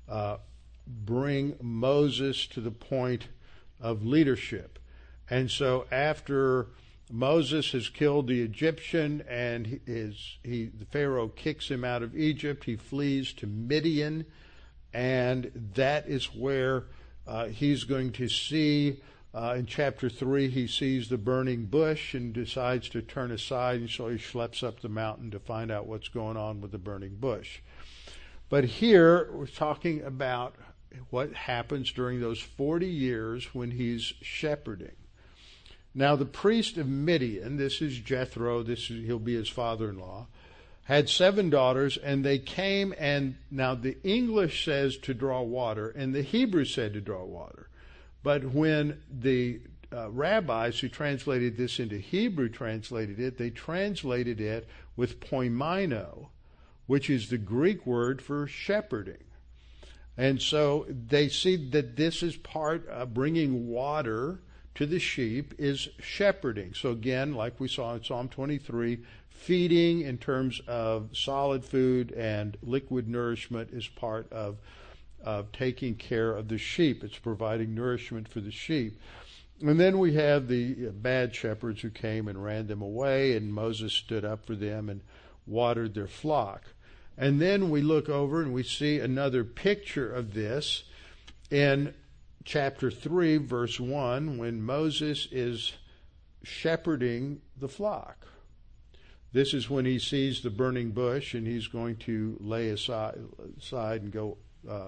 bring Moses to the point of leadership. And so after Moses has killed the Egyptian and the Pharaoh kicks him out of Egypt, he flees to Midian, and that is where he's going to see, in chapter 3, he sees the burning bush and decides to turn aside, and so he schleps up the mountain to find out what's going on with the burning bush. But here we're talking about what happens during those 40 years when he's shepherding. Now the priest of Midian, this is Jethro, he'll be his father-in-law, had 7 daughters, and they came, and now the English says to draw water, and the Hebrew said to draw water. But when the rabbis who translated this into Hebrew translated it, they translated it with poimaino, which is the Greek word for shepherding. And so they see that this is part of bringing water to the sheep is shepherding. So again, like we saw in Psalm 23, feeding in terms of solid food and liquid nourishment is part of taking care of the sheep. It's providing nourishment for the sheep. And then we have the bad shepherds who came and ran them away, and Moses stood up for them and watered their flock. And then we look over and we see another picture of this in chapter 3, verse 1, when Moses is shepherding the flock. This is when he sees the burning bush, and he's going to lay aside and go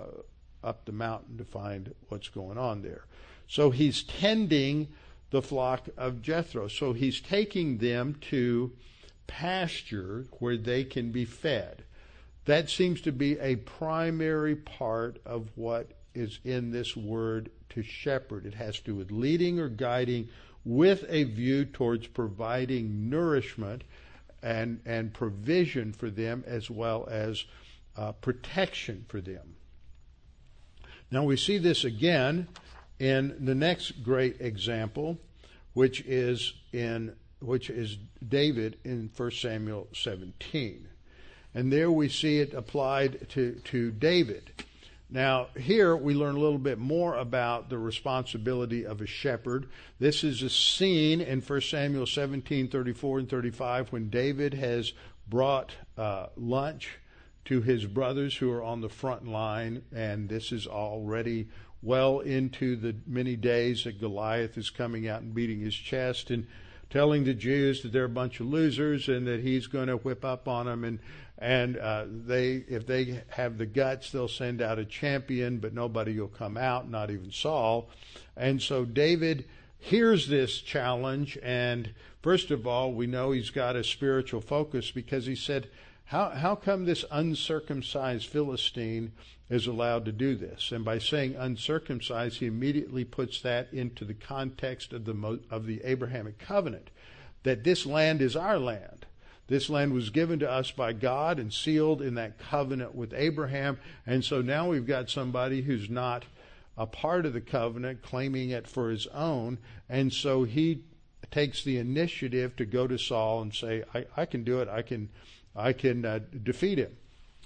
up the mountain to find what's going on there. So he's tending the flock of Jethro. So he's taking them to pasture where they can be fed. That seems to be a primary part of what is in this word to shepherd. It has to do with leading or guiding with a view towards providing nourishment and provision for them, as well as protection for them. Now we see this again in the next great example, which is David in 1 Samuel 17. And there we see it applied to David. Now, here we learn a little bit more about the responsibility of a shepherd. This is a scene in 1 Samuel 17, 34 and 35, when David has brought lunch to his brothers who are on the front line, and this is already well into the many days that Goliath is coming out and beating his chest and telling the Jews that they're a bunch of losers and that he's going to whip up on them, and if they have the guts, they'll send out a champion, but nobody will come out, not even Saul. And so David hears this challenge, and first of all, we know he's got a spiritual focus, because he said, how come this uncircumcised Philistine is allowed to do this? And by saying uncircumcised, he immediately puts that into the context of the Abrahamic covenant, that this land is our land. This land was given to us by God and sealed in that covenant with Abraham. And so now we've got somebody who's not a part of the covenant claiming it for his own. And so he takes the initiative to go to Saul and say, I can do it. I can defeat him.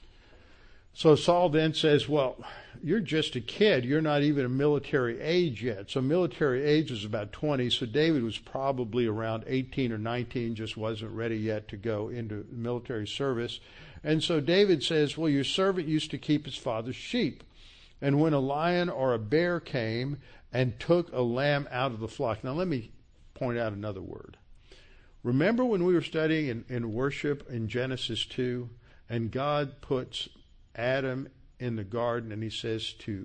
So Saul then says, well, you're just a kid. You're not even a military age yet. So military age was about 20. So David was probably around 18 or 19, just wasn't ready yet to go into military service. And so David says, well, your servant used to keep his father's sheep. And when a lion or a bear came and took a lamb out of the flock. Now let me point out another word. Remember when we were studying in worship in Genesis 2, and God puts Adam in the garden, and he says to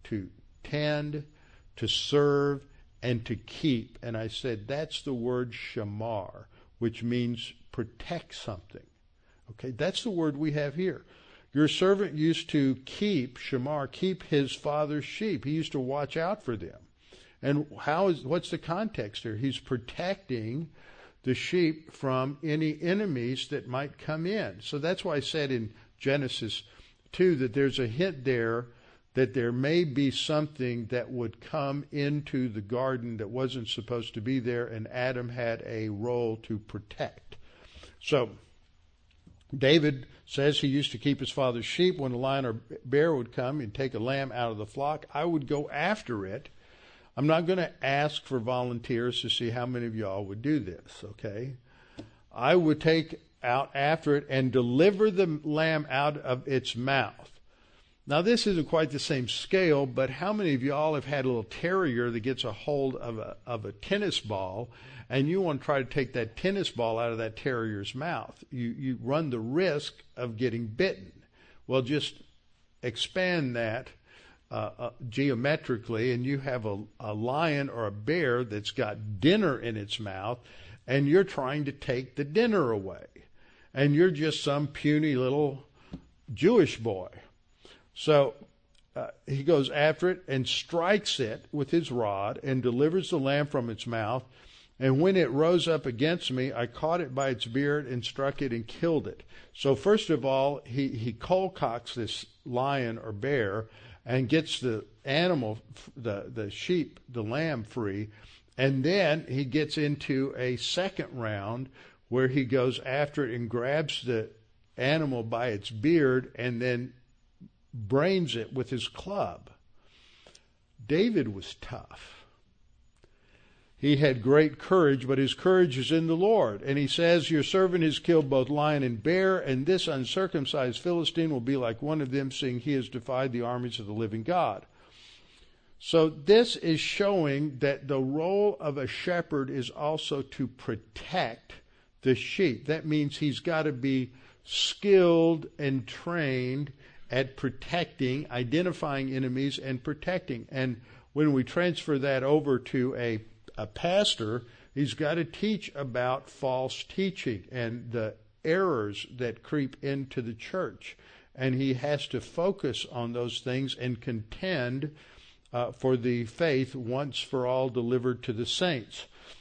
tend, to serve, and to keep. And I said that's the word shamar, which means protect something. Okay, that's the word we have here. Your servant used to keep his father's sheep. He used to watch out for them. And what's the context here? He's protecting the sheep from any enemies that might come in. So that's why I said in Genesis 2 that there's a hint there that there may be something that would come into the garden that wasn't supposed to be there, and Adam had a role to protect. So David says he used to keep his father's sheep. When a lion or bear would come and take a lamb out of the flock, I would go after it. I'm not going to ask for volunteers to see how many of y'all would do this, okay? I would take out after it and deliver the lamb out of its mouth. Now, this isn't quite the same scale, but how many of y'all have had a little terrier that gets a hold of a tennis ball, and you want to try to take that tennis ball out of that terrier's mouth? You run the risk of getting bitten. Well, just expand that geometrically, and you have a lion or a bear that's got dinner in its mouth, and you're trying to take the dinner away. And you're just some puny little Jewish boy. So he goes after it and strikes it with his rod and delivers the lamb from its mouth. And when it rose up against me, I caught it by its beard and struck it and killed it. So first of all, he cold cocks this lion or bear and gets the animal, the sheep, the lamb free. And then he gets into a second round where he goes after it and grabs the animal by its beard and then brains it with his club. David was tough. He had great courage, but his courage is in the Lord. And he says, your servant has killed both lion and bear, and this uncircumcised Philistine will be like one of them, seeing he has defied the armies of the living God. So this is showing that the role of a shepherd is also to protect the sheep. That means he's got to be skilled and trained at protecting, identifying enemies and protecting. And when we transfer that over to a pastor, he's got to teach about false teaching and the errors that creep into the church. And he has to focus on those things and contend for the faith once for all delivered to the saints.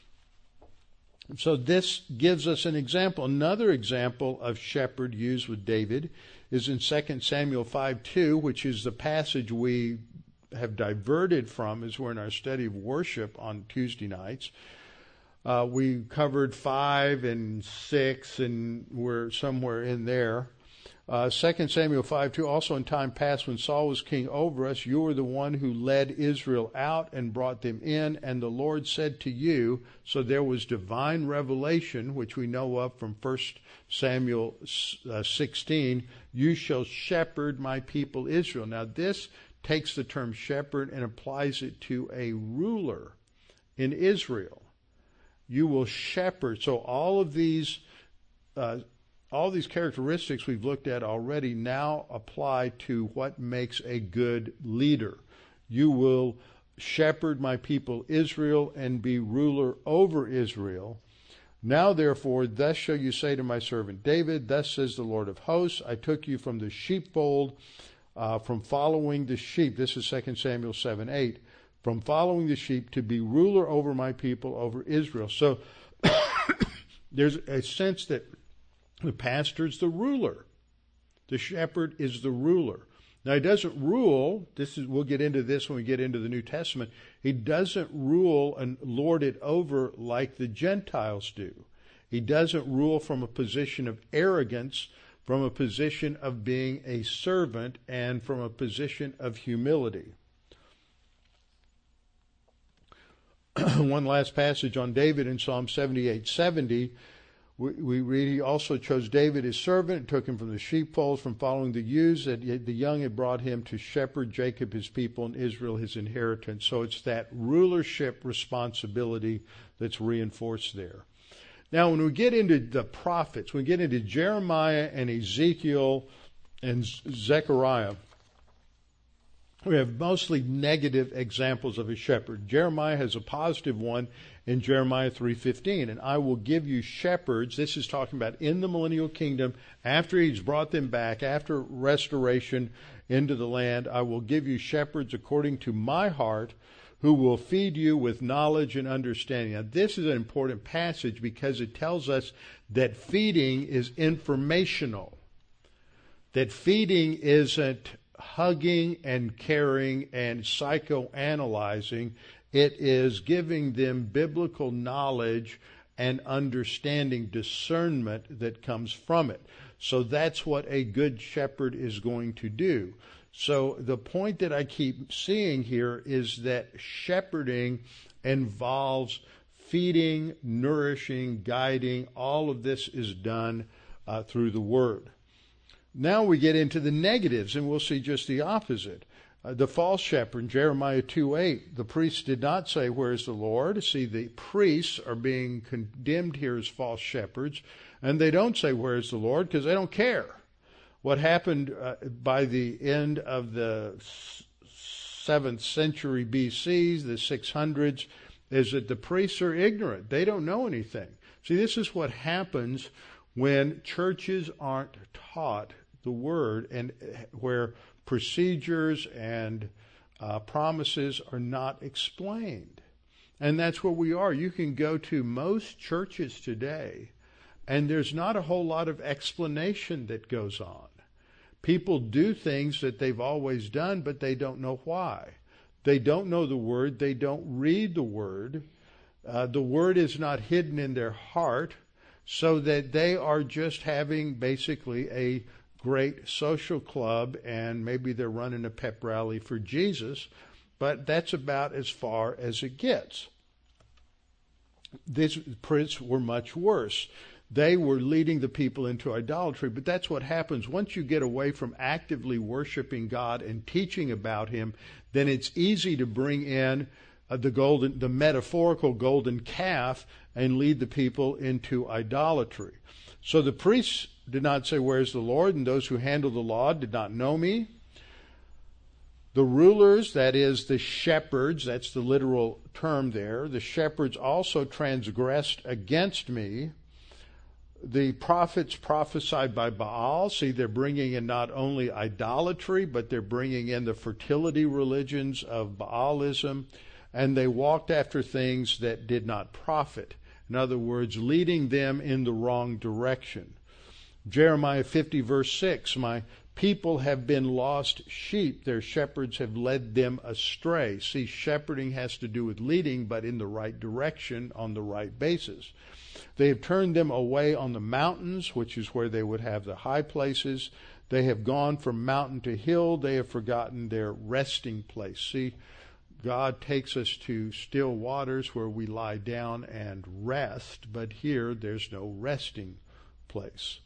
So this gives us an example. Another example of shepherd used with David is in 2 Samuel 5:2, which is the passage we have diverted from as we're in our study of worship on Tuesday nights. We covered 5 and 6, and we're somewhere in there. 2 Samuel 5:2, also in time past when Saul was king over us, you were the one who led Israel out and brought them in, and the Lord said to you, so there was divine revelation, which we know of from 1 Samuel 16, you shall shepherd my people Israel. Now this takes the term shepherd and applies it to a ruler in Israel. You will shepherd. So all these characteristics we've looked at already now apply to what makes a good leader. You will shepherd my people Israel and be ruler over Israel. Now, therefore, thus shall you say to my servant David, thus says the Lord of hosts, I took you from the sheepfold, from following the sheep. This is 2 Samuel 7:8. From following the sheep to be ruler over my people, over Israel. So there's a sense that the pastor is the ruler. The shepherd is the ruler. Now, he doesn't rule. We'll get into this when we get into the New Testament. He doesn't rule and lord it over like the Gentiles do. He doesn't rule from a position of arrogance, from a position of being a servant, and from a position of humility. One last passage on David in Psalm 78:70. We read, he also chose David his servant, took him from the sheepfolds, from following the ewes, that the young had brought him to shepherd Jacob his people and Israel his inheritance. So it's that rulership responsibility that's reinforced there. Now, when we get into the prophets, we get into Jeremiah and Ezekiel and Zechariah, we have mostly negative examples of a shepherd. Jeremiah has a positive one in Jeremiah 3:15, and I will give you shepherds. This is talking about in the millennial kingdom, after he's brought them back, after restoration into the land, I will give you shepherds according to my heart, who will feed you with knowledge and understanding. Now, this is an important passage because it tells us that feeding is informational, that feeding isn't hugging and caring and psychoanalyzing. It is giving them biblical knowledge and understanding, discernment that comes from it. So that's what a good shepherd is going to do. So the point that I keep seeing here is that shepherding involves feeding, nourishing, guiding. All of this is done through the Word. Now we get into the negatives, and we'll see just the opposite. The false shepherd, Jeremiah 2:8, the priests did not say, "Where is the Lord?" See, the priests are being condemned here as false shepherds, and they don't say, "Where is the Lord?" because they don't care. What happened by the end of the 7th century BC, the 600s, is that the priests are ignorant. They don't know anything. See, this is what happens when churches aren't taught the Word, and where procedures and promises are not explained. And that's where we are. You can go to most churches today, and there's not a whole lot of explanation that goes on. People do things that they've always done, but they don't know why. They don't know the Word. They don't read the Word. The Word is not hidden in their heart, so that they are just having basically a great social club, and maybe they're running a pep rally for Jesus, but that's about as far as it gets. These priests were much worse. They were leading the people into idolatry, but that's what happens once you get away from actively worshiping God and teaching about Him. Then it's easy to bring in the metaphorical golden calf and lead the people into idolatry. So the priests did not say, "Where is the Lord?" and those who handle the law did not know me. The rulers, that is the shepherds, that's the literal term there, the shepherds also transgressed against me. The prophets prophesied by Baal. See, they're bringing in not only idolatry, but they're bringing in the fertility religions of Baalism, and they walked after things that did not profit. In other words, leading them in the wrong direction. Jeremiah 50, verse 6, "My people have been lost sheep. Their shepherds have led them astray." See, shepherding has to do with leading, but in the right direction, on the right basis. "They have turned them away on the mountains," which is where they would have the high places. "They have gone from mountain to hill. They have forgotten their resting place." See, God takes us to still waters where we lie down and rest, but here there's no resting place.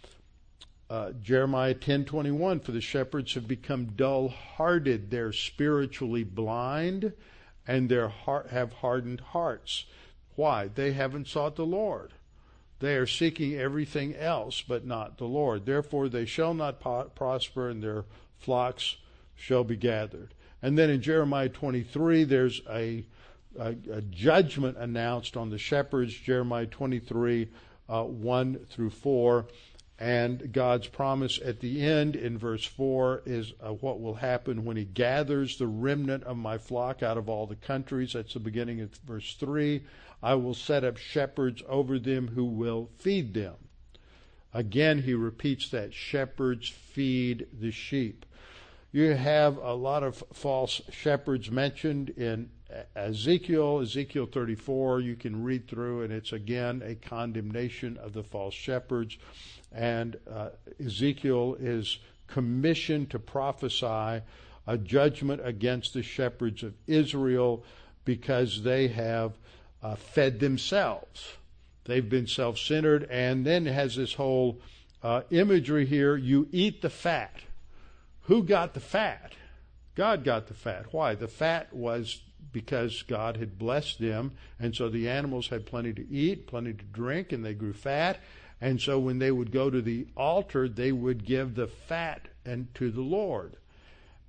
Jeremiah 10:21, "For the shepherds have become dull-hearted. They're spiritually blind, and have hardened hearts." Why? They haven't sought the Lord. They are seeking everything else but not the Lord. "Therefore they shall not prosper, and their flocks shall be gathered." And then in Jeremiah 23, there's a judgment announced on the shepherds, Jeremiah 23, 1 through 4. And God's promise at the end in verse 4 is what will happen when He gathers the remnant of my flock out of all the countries. That's the beginning of verse 3. "I will set up shepherds over them who will feed them." Again, He repeats that shepherds feed the sheep. You have a lot of false shepherds mentioned in Ezekiel 34. You can read through, and it's again a condemnation of the false shepherds. And Ezekiel is commissioned to prophesy a judgment against the shepherds of Israel because they have fed themselves. They've been self-centered, and then it has this whole imagery here. You eat the fat. Who got the fat? God got the fat. Why? The fat was because God had blessed them, and so the animals had plenty to eat, plenty to drink, and they grew fat. And so when they would go to the altar, they would give the fat to the Lord.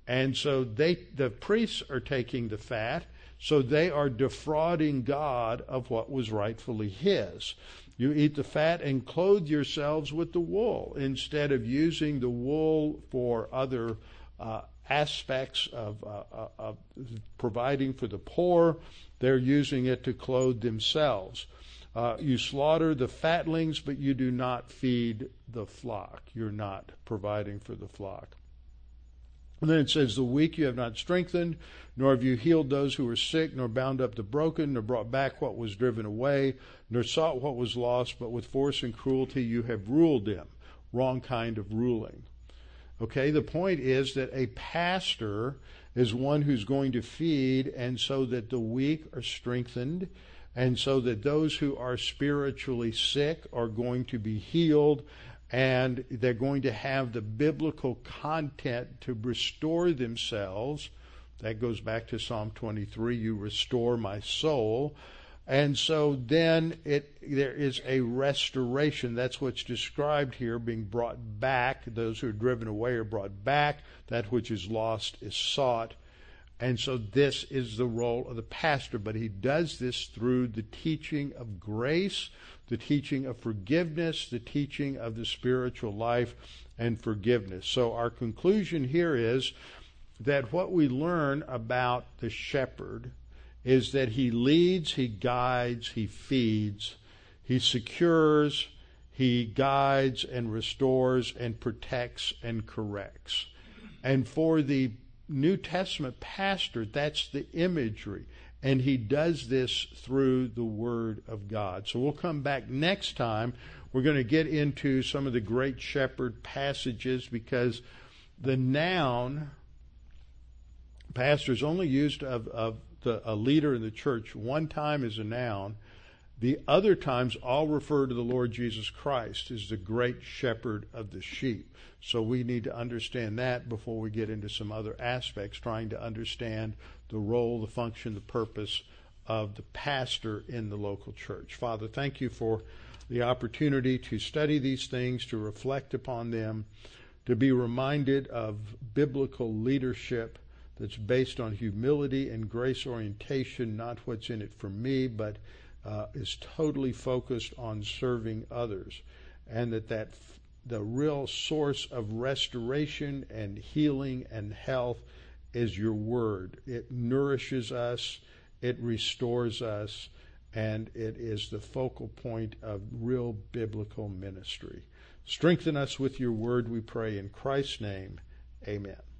And so the priests are taking the fat, so they are defrauding God of what was rightfully his. You eat the fat and clothe yourselves with the wool instead of using the wool for other aspects of providing for the poor. They're using it to clothe themselves. You slaughter the fatlings, but you do not feed the flock. You're not providing for the flock. And then it says, the weak you have not strengthened, nor have you healed those who were sick, nor bound up the broken, nor brought back what was driven away, nor sought what was lost, but with force and cruelty you have ruled them. Wrong kind of ruling. Okay, the point is that a pastor is one who's going to feed, and so that the weak are strengthened, and so that those who are spiritually sick are going to be healed, and they're going to have the biblical content to restore themselves. That goes back to Psalm 23, you restore my soul. And so then there is a restoration. That's what's described here, being brought back. Those who are driven away are brought back. That which is lost is sought. And so this is the role of the pastor. But he does this through the teaching of grace, the teaching of forgiveness, the teaching of the spiritual life and forgiveness. So our conclusion here is that what we learn about the shepherd is that he leads, he guides, he feeds, he secures, he guides and restores and protects and corrects. And for the New Testament pastor, that's the imagery. And he does this through the Word of God. So we'll come back next time. We're going to get into some of the great shepherd passages, because the noun pastor is only used of a leader in the church one time as a noun. The other times all refer to the Lord Jesus Christ as the great shepherd of the sheep. So we need to understand that before we get into some other aspects, trying to understand the role, the function, the purpose of the pastor in the local church. Father, thank you for the opportunity to study these things, to reflect upon them, to be reminded of biblical leadership that's based on humility and grace orientation, not what's in it for me, but is totally focused on serving others, and that the real source of restoration and healing and health is your word. It nourishes us, it restores us, and it is the focal point of real biblical ministry. Strengthen us with your word, we pray in Christ's name. Amen.